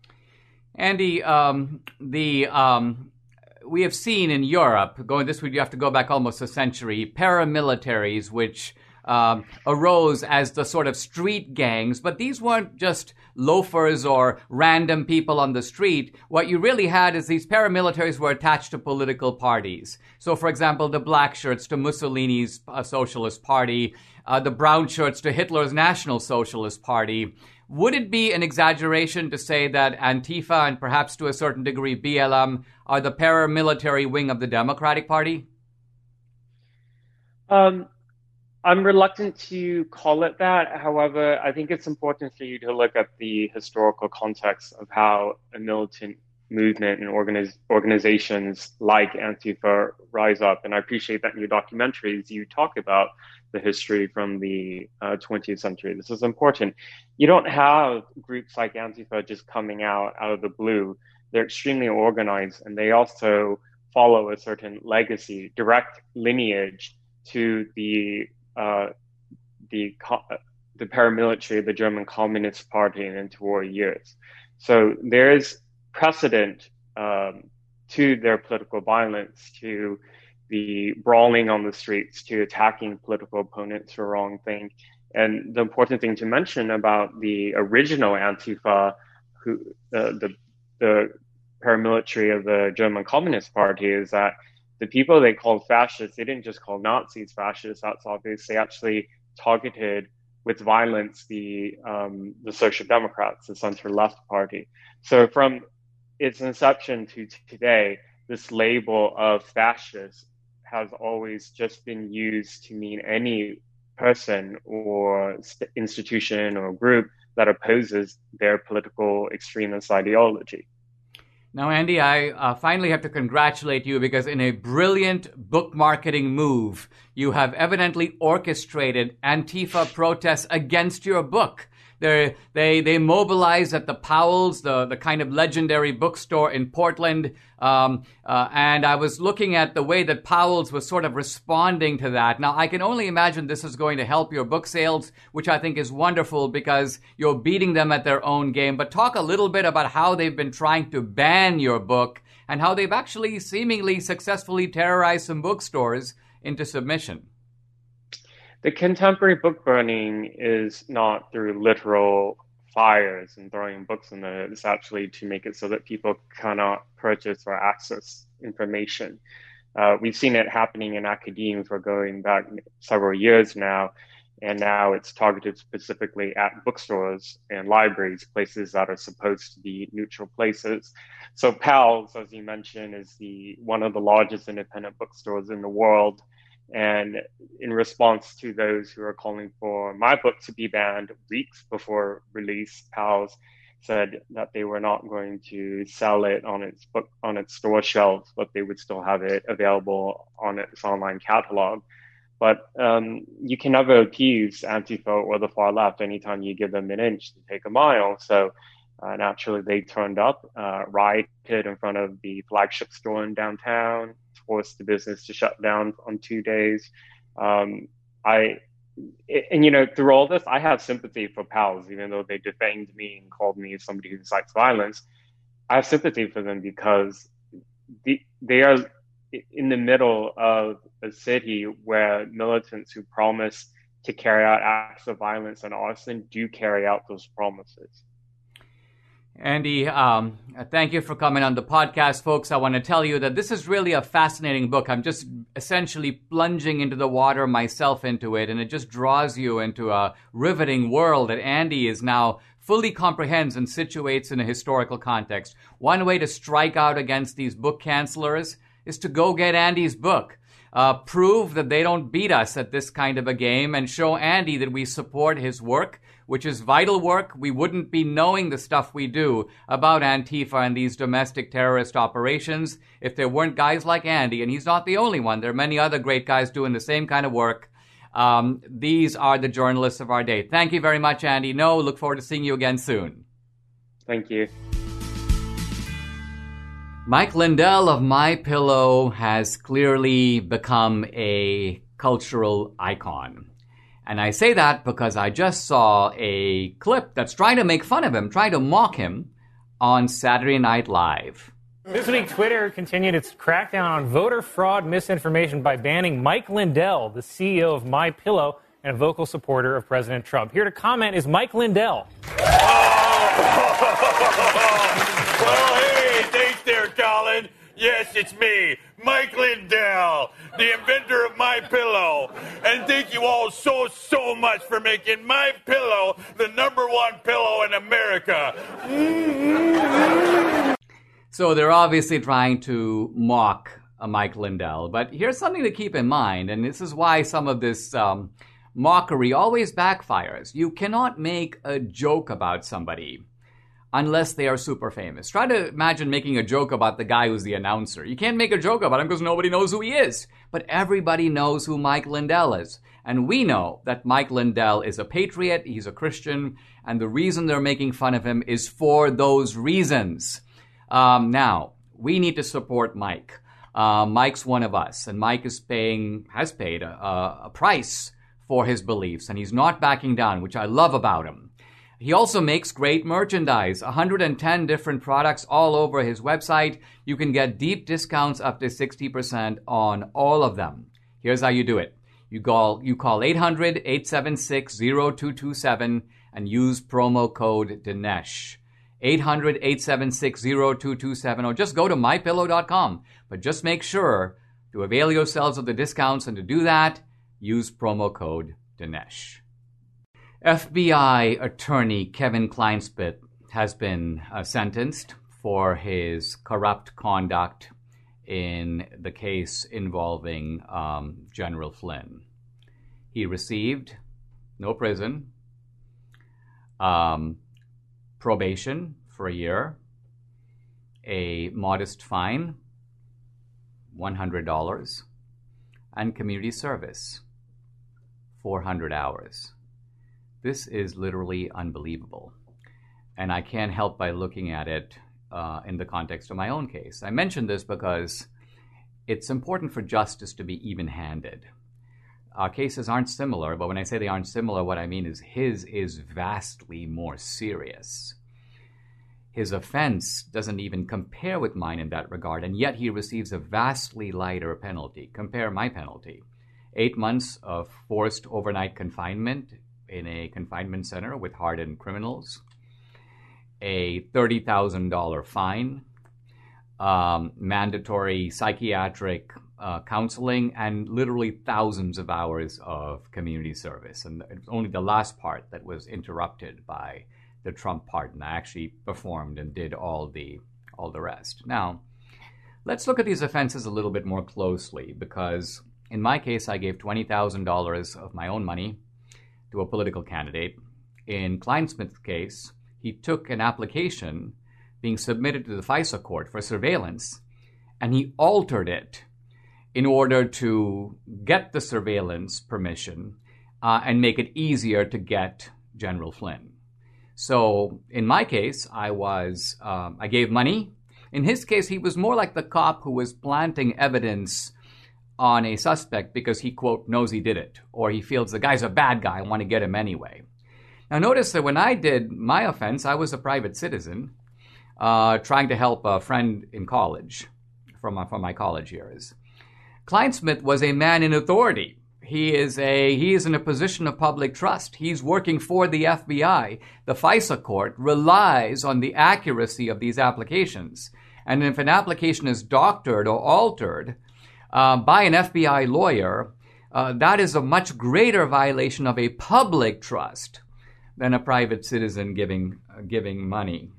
Speaker 4: Andy, um, the um, we have seen in Europe, going this would you have to go back almost a century, paramilitaries which um, arose as the sort of street gangs, but these weren't just loafers or random people on the street. What you really had is these paramilitaries were attached to political parties. So, for example, the black shirts to Mussolini's uh, Socialist Party, uh, the brown shirts to Hitler's National Socialist Party. Would it be an exaggeration to say that Antifa and perhaps to a certain degree B L M are the paramilitary wing of the Democratic Party?
Speaker 8: Um, I'm reluctant to call it that. However, I think it's important for you to look at the historical context of how a militant movement and organiz- organizations like Antifa rise up. And I appreciate that in your documentaries, you talk about the history from the uh, twentieth century. This is important. You don't have groups like Antifa just coming out out of the blue. They're extremely organized, and they also follow a certain legacy, direct lineage to the uh, the the paramilitary of the German Communist Party in interwar years. So there is precedent um, to their political violence, to the brawling on the streets, to attacking political opponents for wrong thing. And the important thing to mention about the original Antifa, who uh, the the paramilitary of the German Communist Party, is that the people they called fascists, they didn't just call Nazis fascists. That's obvious. They actually targeted with violence the um, the Social Democrats, the center-left party. So from its inception to t- today, this label of fascist has always just been used to mean any person or st- institution or group that opposes their political extremist ideology.
Speaker 4: Now, Andy, I uh, finally have to congratulate you because in a brilliant book marketing move, you have evidently orchestrated Antifa protests against your book. They're, they they mobilized at the Powell's, the, the kind of legendary bookstore in Portland. Um, uh, and I was looking at the way that Powell's was sort of responding to that. Now, I can only imagine this is going to help your book sales, which I think is wonderful because you're beating them at their own game. But talk a little bit about how they've been trying to ban your book and how they've actually seemingly successfully terrorized some bookstores into submission.
Speaker 8: The contemporary book burning is not through literal fires and throwing books in there. It's actually to make it so that people cannot purchase or access information. Uh, we've seen it happening in academia for going back several years now. And now it's targeted specifically at bookstores and libraries, places that are supposed to be neutral places. So Pals, as you mentioned, is the one of the largest independent bookstores in the world. And in response to those who are calling for my book to be banned weeks before release, Pals said that they were not going to sell it on its book on its store shelves, but they would still have it available on its online catalog. But um, you can never appease Antifa or the far left anytime you give them an inch to take a mile. So uh, naturally, they turned up, uh, rioted in front of the flagship store in downtown, forced the business to shut down on two days. Um, I and you know, through all this, I have sympathy for Pals, even though they defamed me and called me somebody who incites violence. I have sympathy for them because the, they are in the middle of a city where militants who promise to carry out acts of violence and arson do carry out those promises.
Speaker 4: Andy, um, thank you for coming on the podcast, folks. I want to tell you that this is really a fascinating book. I'm just essentially plunging into the water myself into it, and it just draws you into a riveting world that Andy is now fully comprehends and situates in a historical context. One way to strike out against these book cancelers is to go get Andy's book. Uh, prove that they don't beat us at this kind of a game and show Andy that we support his work, which is vital work. We wouldn't be knowing the stuff we do about Antifa and these domestic terrorist operations if there weren't guys like Andy. And he's not the only one. There are many other great guys doing the same kind of work. Um, these are the journalists of our day. Thank you very much, Andy. No, look forward to seeing you again soon.
Speaker 8: Thank you.
Speaker 4: Mike Lindell of MyPillow has clearly become a cultural icon. And I say that because I just saw a clip that's trying to make fun of him, trying to mock him on Saturday Night Live.
Speaker 9: This week, Twitter continued its crackdown on voter fraud misinformation by banning Mike Lindell, the C E O of MyPillow and a vocal supporter of President Trump. Here to comment is Mike Lindell.
Speaker 10: Well, hey, thanks there, Colin. Yes, it's me, Mike Lindell, the inventor of MyPillow. And thank you all so, so much for making MyPillow the number one pillow in America. Mm-hmm.
Speaker 4: So they're obviously trying to mock uh, Mike Lindell. But here's something to keep in mind, and this is why some of this um, mockery always backfires. You cannot make a joke about somebody unless they are super famous. Try to imagine making a joke about the guy who's the announcer. You can't make a joke about him because nobody knows who he is. But everybody knows who Mike Lindell is. And we know that Mike Lindell is a patriot, he's a Christian, and the reason they're making fun of him is for those reasons. Um, now, we need to support Mike. Uh, Mike's one of us, and Mike is paying, has paid a, a price for his beliefs, and he's not backing down, which I love about him. He also makes great merchandise, one hundred ten different products all over his website. You can get deep discounts up to sixty percent on all of them. Here's how you do it. You call you call eight hundred, eight seven six, zero two two seven and use promo code Dinesh. eight hundred, eight seven six, zero two two seven, or just go to my pillow dot com. But just make sure to avail yourselves of the discounts, and to do that, use promo code Dinesh. F B I attorney Kevin Kleinspit has been uh, sentenced for his corrupt conduct in the case involving um, General Flynn. He received no prison, um, probation for a year, a modest fine, one hundred dollars, and community service, four hundred hours. This is literally unbelievable. And I can't help by looking at it uh, in the context of my own case. I mention this because it's important for justice to be even-handed. Our cases aren't similar, but when I say they aren't similar, what I mean is his is vastly more serious. His offense doesn't even compare with mine in that regard, and yet he receives a vastly lighter penalty. Compare my penalty. Eight months of forced overnight confinement in a confinement center with hardened criminals, a thirty thousand dollars fine, um, mandatory psychiatric uh, counseling, and literally thousands of hours of community service. And it's only the last part that was interrupted by the Trump pardon. I actually performed and did all the all the rest. Now, let's look at these offenses a little bit more closely, because in my case, I gave twenty thousand dollars of my own money to a political candidate. In Kleinsmith's case, he took an application being submitted to the FISA court for surveillance, and he altered it in order to get the surveillance permission uh, and make it easier to get General Flynn. So in my case, I was um, I gave money. In his case, he was more like the cop who was planting evidence on a suspect because he, quote, knows he did it, or he feels the guy's a bad guy, I want to get him anyway. Now notice that when I did my offense, I was a private citizen uh, trying to help a friend in college from my, from my college years. Kleinsmith was a man in authority. He is a he is in a position of public trust. He's working for the F B I. The FISA court relies on the accuracy of these applications. And if an application is doctored or altered uh, by an F B I lawyer, uh, that is a much greater violation of a public trust than a private citizen giving uh, giving money.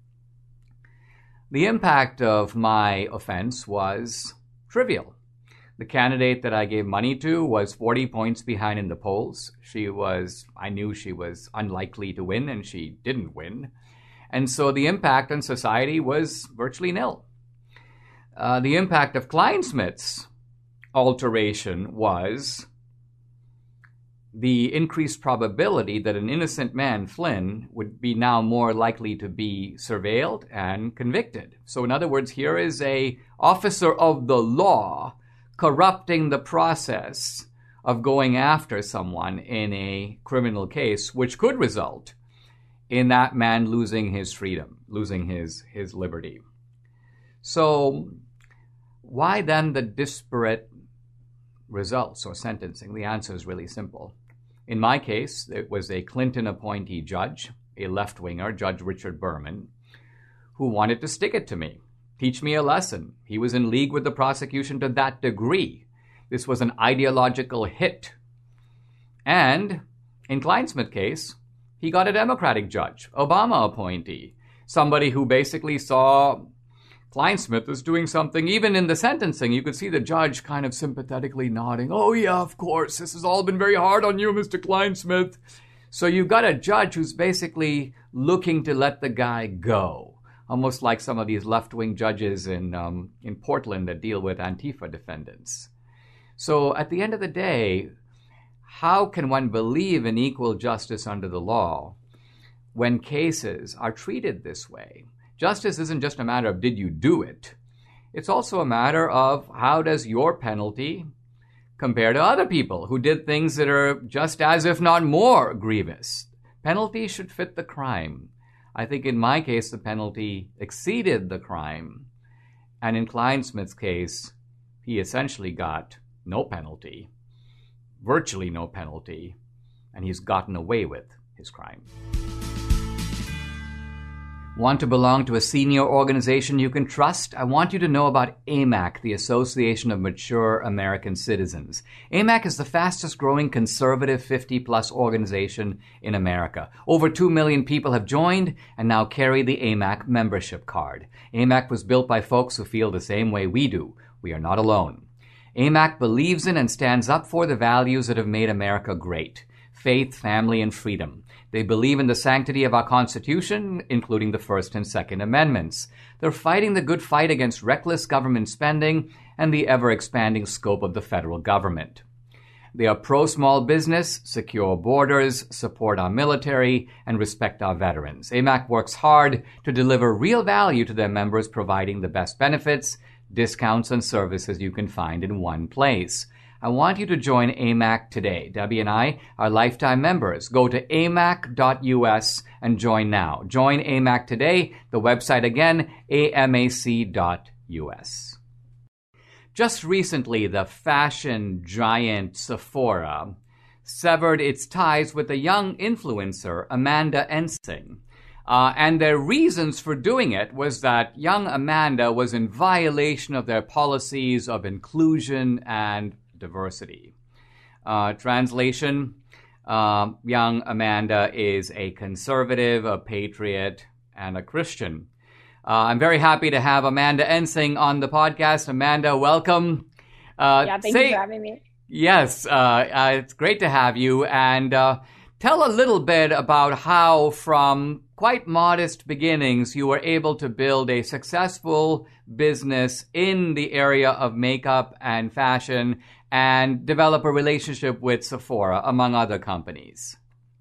Speaker 4: The impact of my offense was trivial. The candidate that I gave money to was forty points behind in the polls. She was, I knew she was unlikely to win, and she didn't win. And so the impact on society was virtually nil. Uh, the impact of Kleinsmith's alteration was the increased probability that an innocent man, Flynn, would be now more likely to be surveilled and convicted. So in other words, here is a officer of the law corrupting the process of going after someone in a criminal case, which could result in that man losing his freedom, losing his, his liberty. So why then the disparate results or sentencing? The answer is really simple. In my case, it was a Clinton appointee judge, a left-winger, Judge Richard Berman, who wanted to stick it to me, teach me a lesson. He was in league with the prosecution to that degree. This was an ideological hit. And in Kleinsmith's case, he got a Democratic judge, Obama appointee, somebody who basically saw Kleinsmith as doing something. Even in the sentencing, you could see the judge kind of sympathetically nodding, oh yeah, of course, this has all been very hard on you, Mister Kleinsmith. So you've got a judge who's basically looking to let the guy go. Almost like some of these left-wing judges in um, in Portland that deal with Antifa defendants. So at the end of the day, how can one believe in equal justice under the law when cases are treated this way? Justice isn't just a matter of did you do it. It's also a matter of how does your penalty compare to other people who did things that are just as, if not more, grievous. Penalty should fit the crime. I think in my case, the penalty exceeded the crime. And in Kleinsmith's case, he essentially got no penalty, virtually no penalty, and he's gotten away with his crime. Want to belong to a senior organization you can trust? I want you to know about A M A C, the Association of Mature American Citizens. A M A C is the fastest growing conservative fifty-plus organization in America. Over two million people have joined and now carry the A M A C membership card. A M A C was built by folks who feel the same way we do. We are not alone. A M A C believes in and stands up for the values that have made America great: faith, family, and freedom. They believe in the sanctity of our Constitution, including the First and Second Amendments. They're fighting the good fight against reckless government spending and the ever-expanding scope of the federal government. They are pro-small business, secure borders, support our military, and respect our veterans. A M A C works hard to deliver real value to their members, providing the best benefits, discounts, and services you can find in one place. I want you to join A M A C today. Debbie and I are lifetime members. Go to A M A C dot U S and join now. Join A M A C today. The website again, A M A C dot U S. Just recently, the fashion giant Sephora severed its ties with the young influencer Amanda Ensing. Uh, and their reasons for doing it was that young Amanda was in violation of their policies of inclusion and diversity. Uh, translation, uh, young Amanda is a conservative, a patriot, and a Christian. Uh, I'm very happy to have Amanda Ensing on the podcast. Amanda, welcome.
Speaker 11: Uh, yeah, thank say, you for having me.
Speaker 4: Yes, uh, uh, it's great to have you. And uh, tell a little bit about how, from quite modest beginnings, you were able to build a successful business in the area of makeup and fashion and develop a relationship with Sephora, among other companies.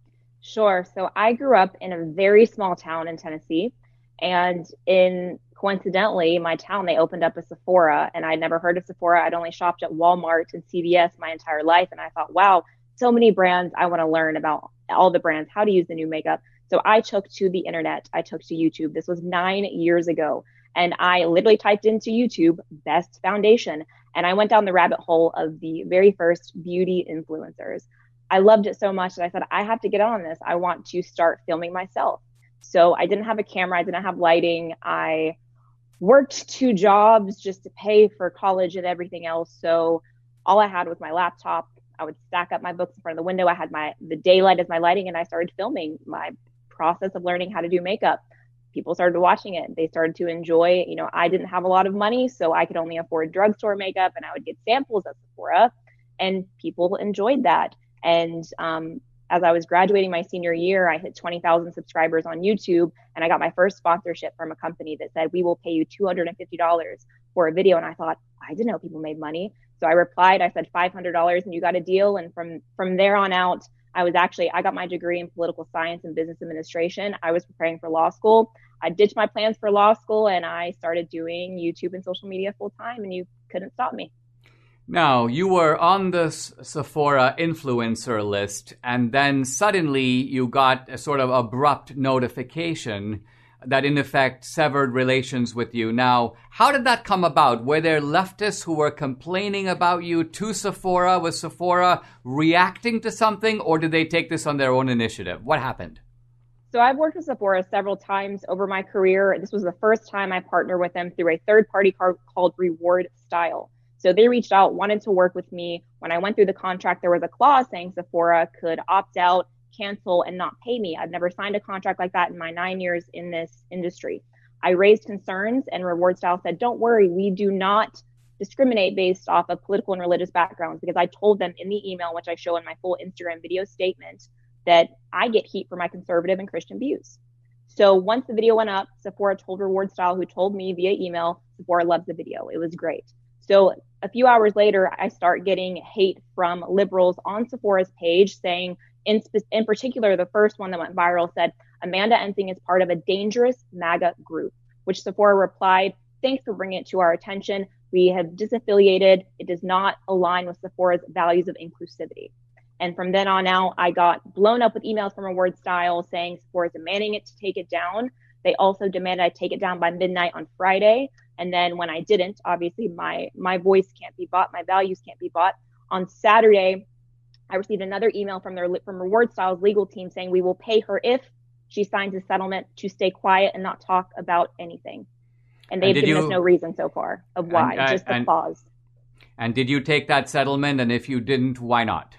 Speaker 11: Sure. So I grew up in a very small town in Tennessee. And in coincidentally, my town, they opened up a Sephora, and I'd never heard of Sephora. I'd only shopped at Walmart and C V S my entire life. And I thought, wow, so many brands. I want to learn about all the brands, how to use the new makeup. So I took to the internet. I took to YouTube. This was nine years ago. And I literally typed into YouTube, best foundation. And I went down the rabbit hole of the very first beauty influencers. I loved it so much that I said, I have to get on this. I want to start filming myself. So I didn't have a camera. I didn't have lighting. I worked two jobs just to pay for college and everything else. So all I had was my laptop. I would stack up my books in front of the window. I had my the daylight as my lighting, and I started filming my process of learning how to do makeup. People started watching it. They started to enjoy, you know, I didn't have a lot of money, so I could only afford drugstore makeup, and I would get samples at Sephora, and people enjoyed that. And um, as I was graduating my senior year, I hit twenty thousand subscribers on YouTube, and I got my first sponsorship from a company that said, we will pay you two hundred fifty dollars for a video. And I thought, I didn't know people made money. So I replied, I said five hundred dollars, and you got a deal. And from, from there on out, I was actually, I got my degree in political science and business administration. I was preparing for law school. I ditched my plans for law school, and I started doing YouTube and social media full time, and you couldn't stop me.
Speaker 4: Now, you were on the Sephora influencer list, and then suddenly you got a sort of abrupt notification that in effect severed relations with you. Now, how did that come about? Were there leftists who were complaining about you to Sephora? Was Sephora reacting to something, or did they take this on their own initiative? What happened?
Speaker 11: So I've worked with Sephora several times over my career. This was the first time I partnered with them through a third-party card called Reward Style. So they reached out, wanted to work with me. When I went through the contract, there was a clause saying Sephora could opt out, cancel, and not pay me. I've never signed a contract like that in my nine years in this industry. I raised concerns, and Reward Style said, don't worry, we do not discriminate based off of political and religious backgrounds, because I told them in the email, which I show in my full Instagram video statement, that I get heat for my conservative and Christian views. So once the video went up, Sephora told Reward Style, who told me via email, Sephora loves the video. It was great. So a few hours later, I start getting hate from liberals on Sephora's page saying, in, in particular, the first one that went viral said, Amanda Ensing is part of a dangerous MAGA group, which Sephora replied, thanks for bringing it to our attention. We have disaffiliated. It does not align with Sephora's values of inclusivity. And from then on out, I got blown up with emails from Reward Style saying Sephora is demanding it to take it down. They also demanded I take it down by midnight on Friday. And then when I didn't, obviously my my voice can't be bought, my values can't be bought. On Saturday, I received another email from their from Reward Style's legal team saying we will pay her if she signs a settlement to stay quiet and not talk about anything. And they've and given you, us no reason so far of why, and, just the and, clause.
Speaker 4: And did you take that settlement? And if you didn't, why not?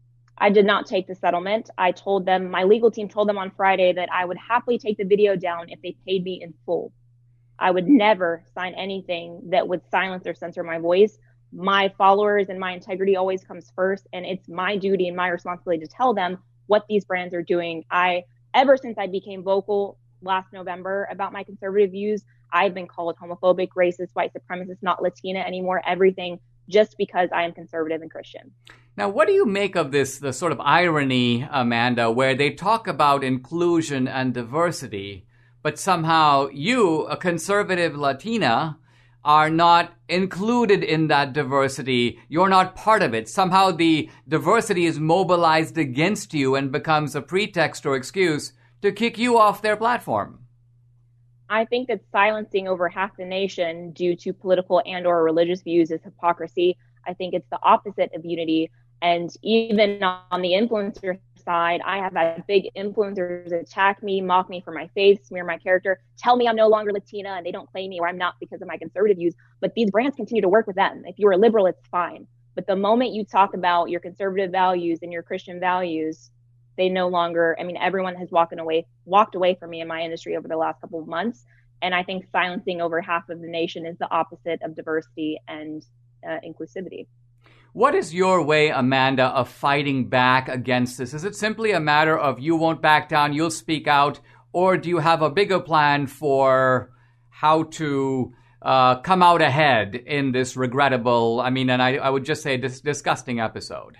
Speaker 11: I did not take the settlement. I told them, my legal team told them on Friday that I would happily take the video down if they paid me in full. I would never sign anything that would silence or censor my voice. My followers and my integrity always comes first, and it's my duty and my responsibility to tell them what these brands are doing. I, ever since I became vocal last November about my conservative views, I've been called homophobic, racist, white supremacist, not Latina anymore, everything, just because I am conservative and Christian.
Speaker 4: Now, what do you make of this, the sort of irony, Amanda, where they talk about inclusion and diversity, but somehow you, a conservative Latina, are not included in that diversity. You're not part of it. Somehow the diversity is mobilized against you and becomes a pretext or excuse to kick you off their platform.
Speaker 11: I think that silencing over half the nation due to political and or religious views is hypocrisy. I think it's the opposite of unity. And even on the influencer side. I have had big influencers attack me, mock me for my faith, smear my character, tell me I'm no longer Latina and they don't claim me or I'm not because of my conservative views. But these brands continue to work with them. If you're a liberal, it's fine. But the moment you talk about your conservative values and your Christian values, they no longer, I mean, everyone has walked away, walked away from me in my industry over the last couple of months. And I think silencing over half of the nation is the opposite of diversity and uh, inclusivity.
Speaker 4: What is your way, Amanda, of fighting back against this? Is it simply a matter of you won't back down, you'll speak out, or do you have a bigger plan for how to uh, come out ahead in this regrettable, I mean, and I, I would just say this disgusting episode?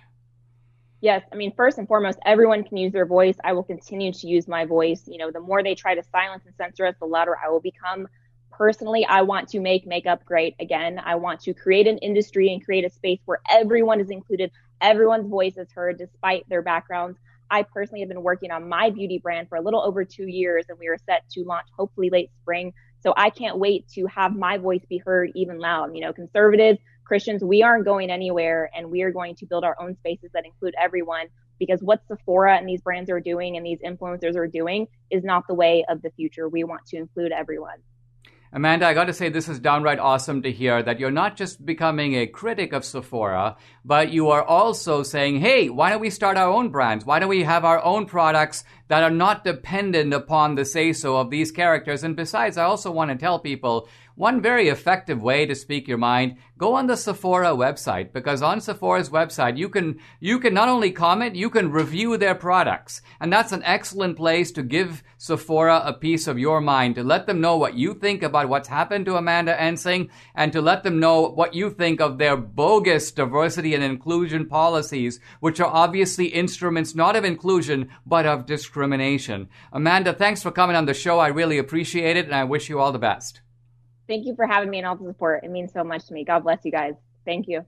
Speaker 11: Yes, I mean, first and foremost, everyone can use their voice. I will continue to use my voice. You know, the more they try to silence and censor us, the louder I will become. Personally, I want to make makeup great again. I want to create an industry and create a space where everyone is included, everyone's voice is heard despite their backgrounds. I personally have been working on my beauty brand for a little over two years, and we are set to launch hopefully late spring. So I can't wait to have my voice be heard even loud. You know, conservatives, Christians, we aren't going anywhere, and we are going to build our own spaces that include everyone, because what Sephora and these brands are doing and these influencers are doing is not the way of the future. We want to include everyone.
Speaker 4: Amanda, I got to say this is downright awesome to hear that you're not just becoming a critic of Sephora, but you are also saying, hey, why don't we start our own brands? Why don't we have our own products that are not dependent upon the say-so of these characters? And besides, I also want to tell people one very effective way to speak your mind, go on the Sephora website, because on Sephora's website, you can you can not only comment, you can review their products. And that's an excellent place to give Sephora a piece of your mind, to let them know what you think about what's happened to Amanda Ensing, and to let them know what you think of their bogus diversity and inclusion policies, which are obviously instruments not of inclusion, but of discrimination. Amanda, thanks for coming on the show. I really appreciate it, and I wish you all the best.
Speaker 11: Thank you for having me and all the support. It means so much to me. God bless you guys. Thank you.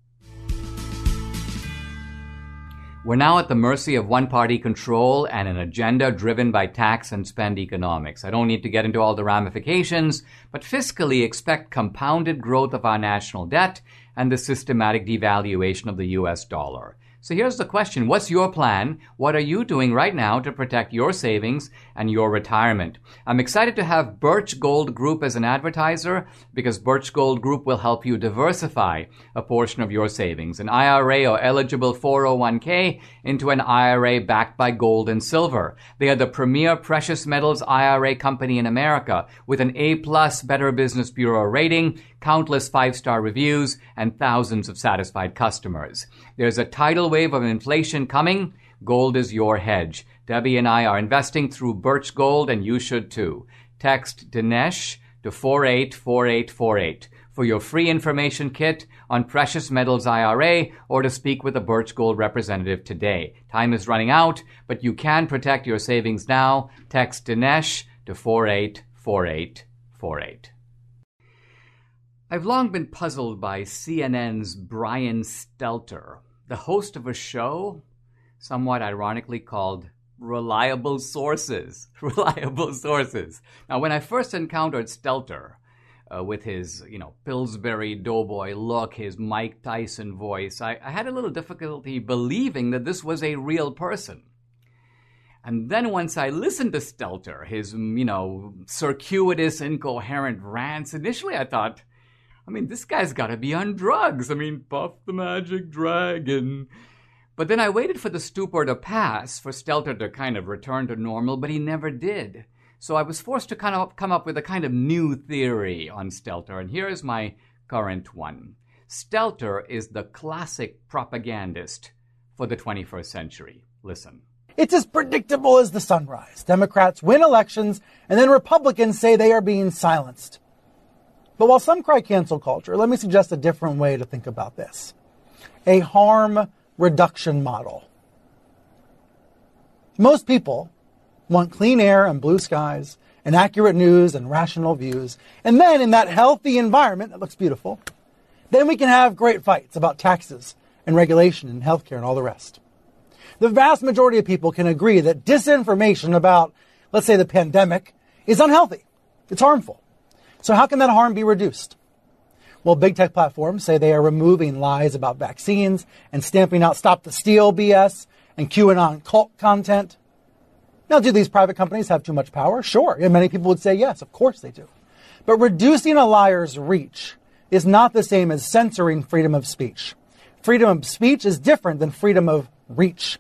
Speaker 4: We're now at the mercy of one-party control and an agenda driven by tax and spend economics. I don't need to get into all the ramifications, but fiscally expect compounded growth of our national debt and the systematic devaluation of the U S dollar. So here's the question. What's your plan? What are you doing right now to protect your savings and your retirement? I'm excited to have Birch Gold Group as an advertiser, because Birch Gold Group will help you diversify a portion of your savings, an I R A or eligible four oh one k into an I R A backed by gold and silver. They are the premier precious metals I R A company in America with an A-plus Better Business Bureau rating, countless five-star reviews, and thousands of satisfied customers. There's a tidal wave of inflation coming. Gold is your hedge. Debbie and I are investing through Birch Gold, and you should too. Text Dinesh to four eight four eight four eight for your free information kit on precious metals I R A, or to speak with a Birch Gold representative today. Time is running out, but you can protect your savings now. Text Dinesh to four eight four eight four eight. I've long been puzzled by C N N's Brian Stelter, the host of a show somewhat ironically called Reliable Sources. Reliable Sources. Now, when I first encountered Stelter, uh, with his, you know, Pillsbury Doughboy look, his Mike Tyson voice, I, I had a little difficulty believing that this was a real person. And then once I listened to Stelter, his, you know, circuitous, incoherent rants, initially I thought, I mean, this guy's got to be on drugs. I mean, Puff the Magic Dragon. But then I waited for the stupor to pass, for Stelter to kind of return to normal, but he never did. So I was forced to kind of come up with a kind of new theory on Stelter, and here is my current one. Stelter is the classic propagandist for the twenty-first century. Listen.
Speaker 12: It's as predictable as the sunrise. Democrats win elections, and then Republicans say they are being silenced. But while some cry cancel culture, let me suggest a different way to think about this. A harm reduction model. Most people want clean air and blue skies, and accurate news and rational views. And then in that healthy environment that looks beautiful, then we can have great fights about taxes and regulation and healthcare and all the rest. The vast majority of people can agree that disinformation about, let's say, the pandemic is unhealthy. It's harmful. So how can that harm be reduced? Well, big tech platforms say they are removing lies about vaccines and stamping out stop the steal B S and QAnon cult content. Now, do these private companies have too much power? Sure. And many people would say yes, of course they do. But reducing a liar's reach is not the same as censoring freedom of speech. Freedom of speech is different than freedom of reach.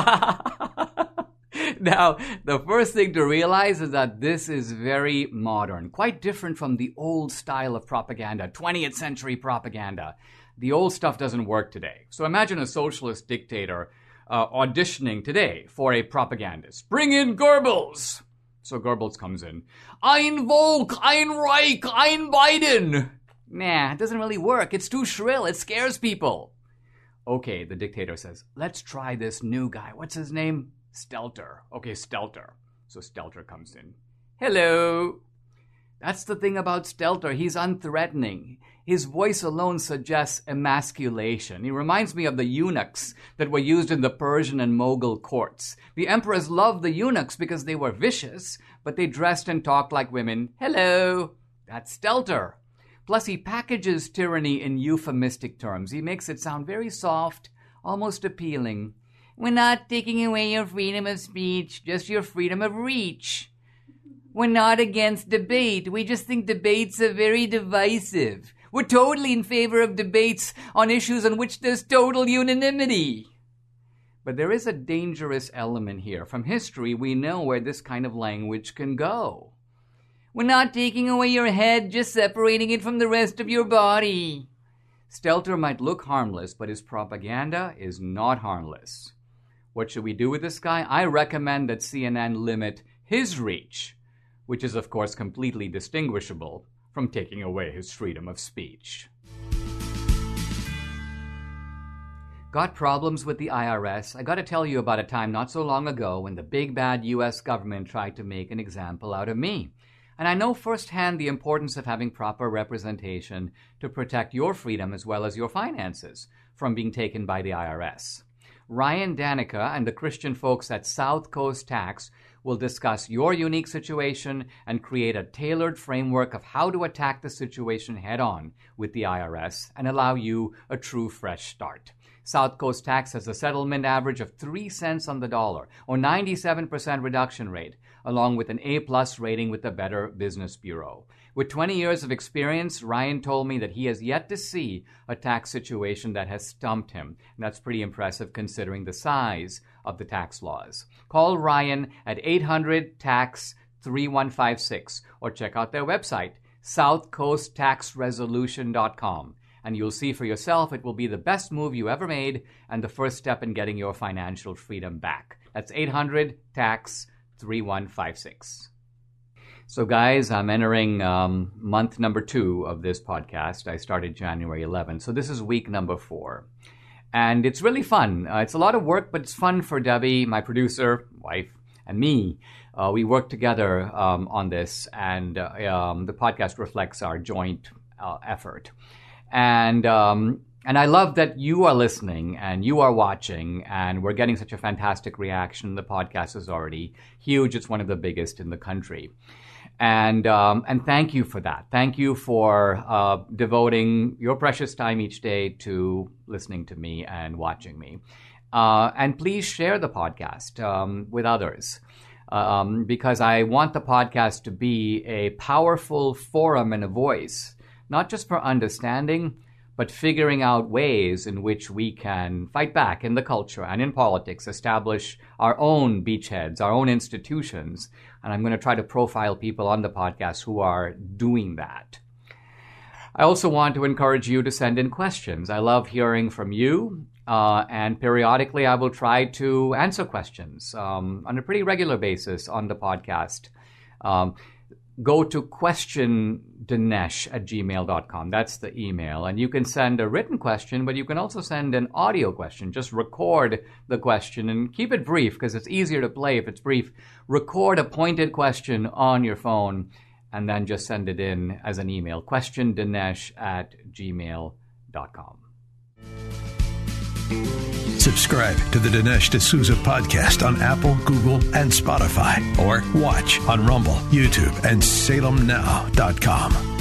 Speaker 4: Now, the first thing to realize is that this is very modern, quite different from the old style of propaganda, twentieth century propaganda. The old stuff doesn't work today. So imagine a socialist dictator uh, auditioning today for a propagandist. Bring in Goebbels! So Goebbels comes in. Ein Volk, ein Reich, ein Biden! Nah, it doesn't really work. It's too shrill. It scares people. Okay, the dictator says, let's try this new guy. What's his name? Stelter. Okay, Stelter. So Stelter comes in. Hello. That's the thing about Stelter. He's unthreatening. His voice alone suggests emasculation. He reminds me of the eunuchs that were used in the Persian and Mughal courts. The emperors loved the eunuchs because they were vicious, but they dressed and talked like women. Hello. That's Stelter. Plus, he packages tyranny in euphemistic terms. He makes it sound very soft, almost appealing. We're not taking away your freedom of speech, just your freedom of reach. We're not against debate. We just think debates are very divisive. We're totally in favor of debates on issues on which there's total unanimity. But there is a dangerous element here. From history, we know where this kind of language can go. We're not taking away your head, just separating it from the rest of your body. Stelter might look harmless, but his propaganda is not harmless. What should we do with this guy? I recommend that C N N limit his reach, which is, of course, completely distinguishable from taking away his freedom of speech. Got problems with the I R S? I got to tell you about a time not so long ago when the big bad U S government tried to make an example out of me. And I know firsthand the importance of having proper representation to protect your freedom as well as your finances from being taken by the I R S. Ryan Danica and the Christian folks at South Coast Tax will discuss your unique situation and create a tailored framework of how to attack the situation head-on with the I R S and allow you a true fresh start. South Coast Tax has a settlement average of three cents on the dollar, or ninety-seven percent reduction rate, along with an A-plus rating with the Better Business Bureau. With twenty years of experience, Ryan told me that he has yet to see a tax situation that has stumped him. And that's pretty impressive considering the size of the tax laws. Call Ryan at eight hundred tax three one five six or check out their website, south coast tax resolution dot com. And you'll see for yourself it will be the best move you ever made and the first step in getting your financial freedom back. That's eight hundred tax three one five six. So guys, I'm entering um, month number two of this podcast. I started January eleventh, so this is week number four. And it's really fun. Uh, it's a lot of work, but it's fun for Debbie, my producer, wife, and me. Uh, we work together um, on this, and uh, um, the podcast reflects our joint uh, effort. And um, and I love that you are listening and you are watching, and we're getting such a fantastic reaction. The podcast is already huge. It's one of the biggest in the country. And um, and thank you for that. Thank you for uh, devoting your precious time each day to listening to me and watching me. Uh, and please share the podcast um, with others, um, because I want the podcast to be a powerful forum and a voice, not just for understanding, but figuring out ways in which we can fight back in the culture and in politics, establish our own beachheads, our own institutions. And I'm going to try to profile people on the podcast who are doing that. I also want to encourage you to send in questions. I love hearing from you, uh, and periodically I will try to answer questions um, on a pretty regular basis on the podcast. Um, Go to question dinesh at gmail dot com. That's the email. And you can send a written question, but you can also send an audio question. Just record the question and keep it brief because it's easier to play if it's brief. Record a pointed question on your phone and then just send it in as an email. question dinesh at gmail dot com.
Speaker 1: Subscribe to the Dinesh D'Souza podcast on Apple, Google, and Spotify, or watch on Rumble, YouTube, and salem now dot com.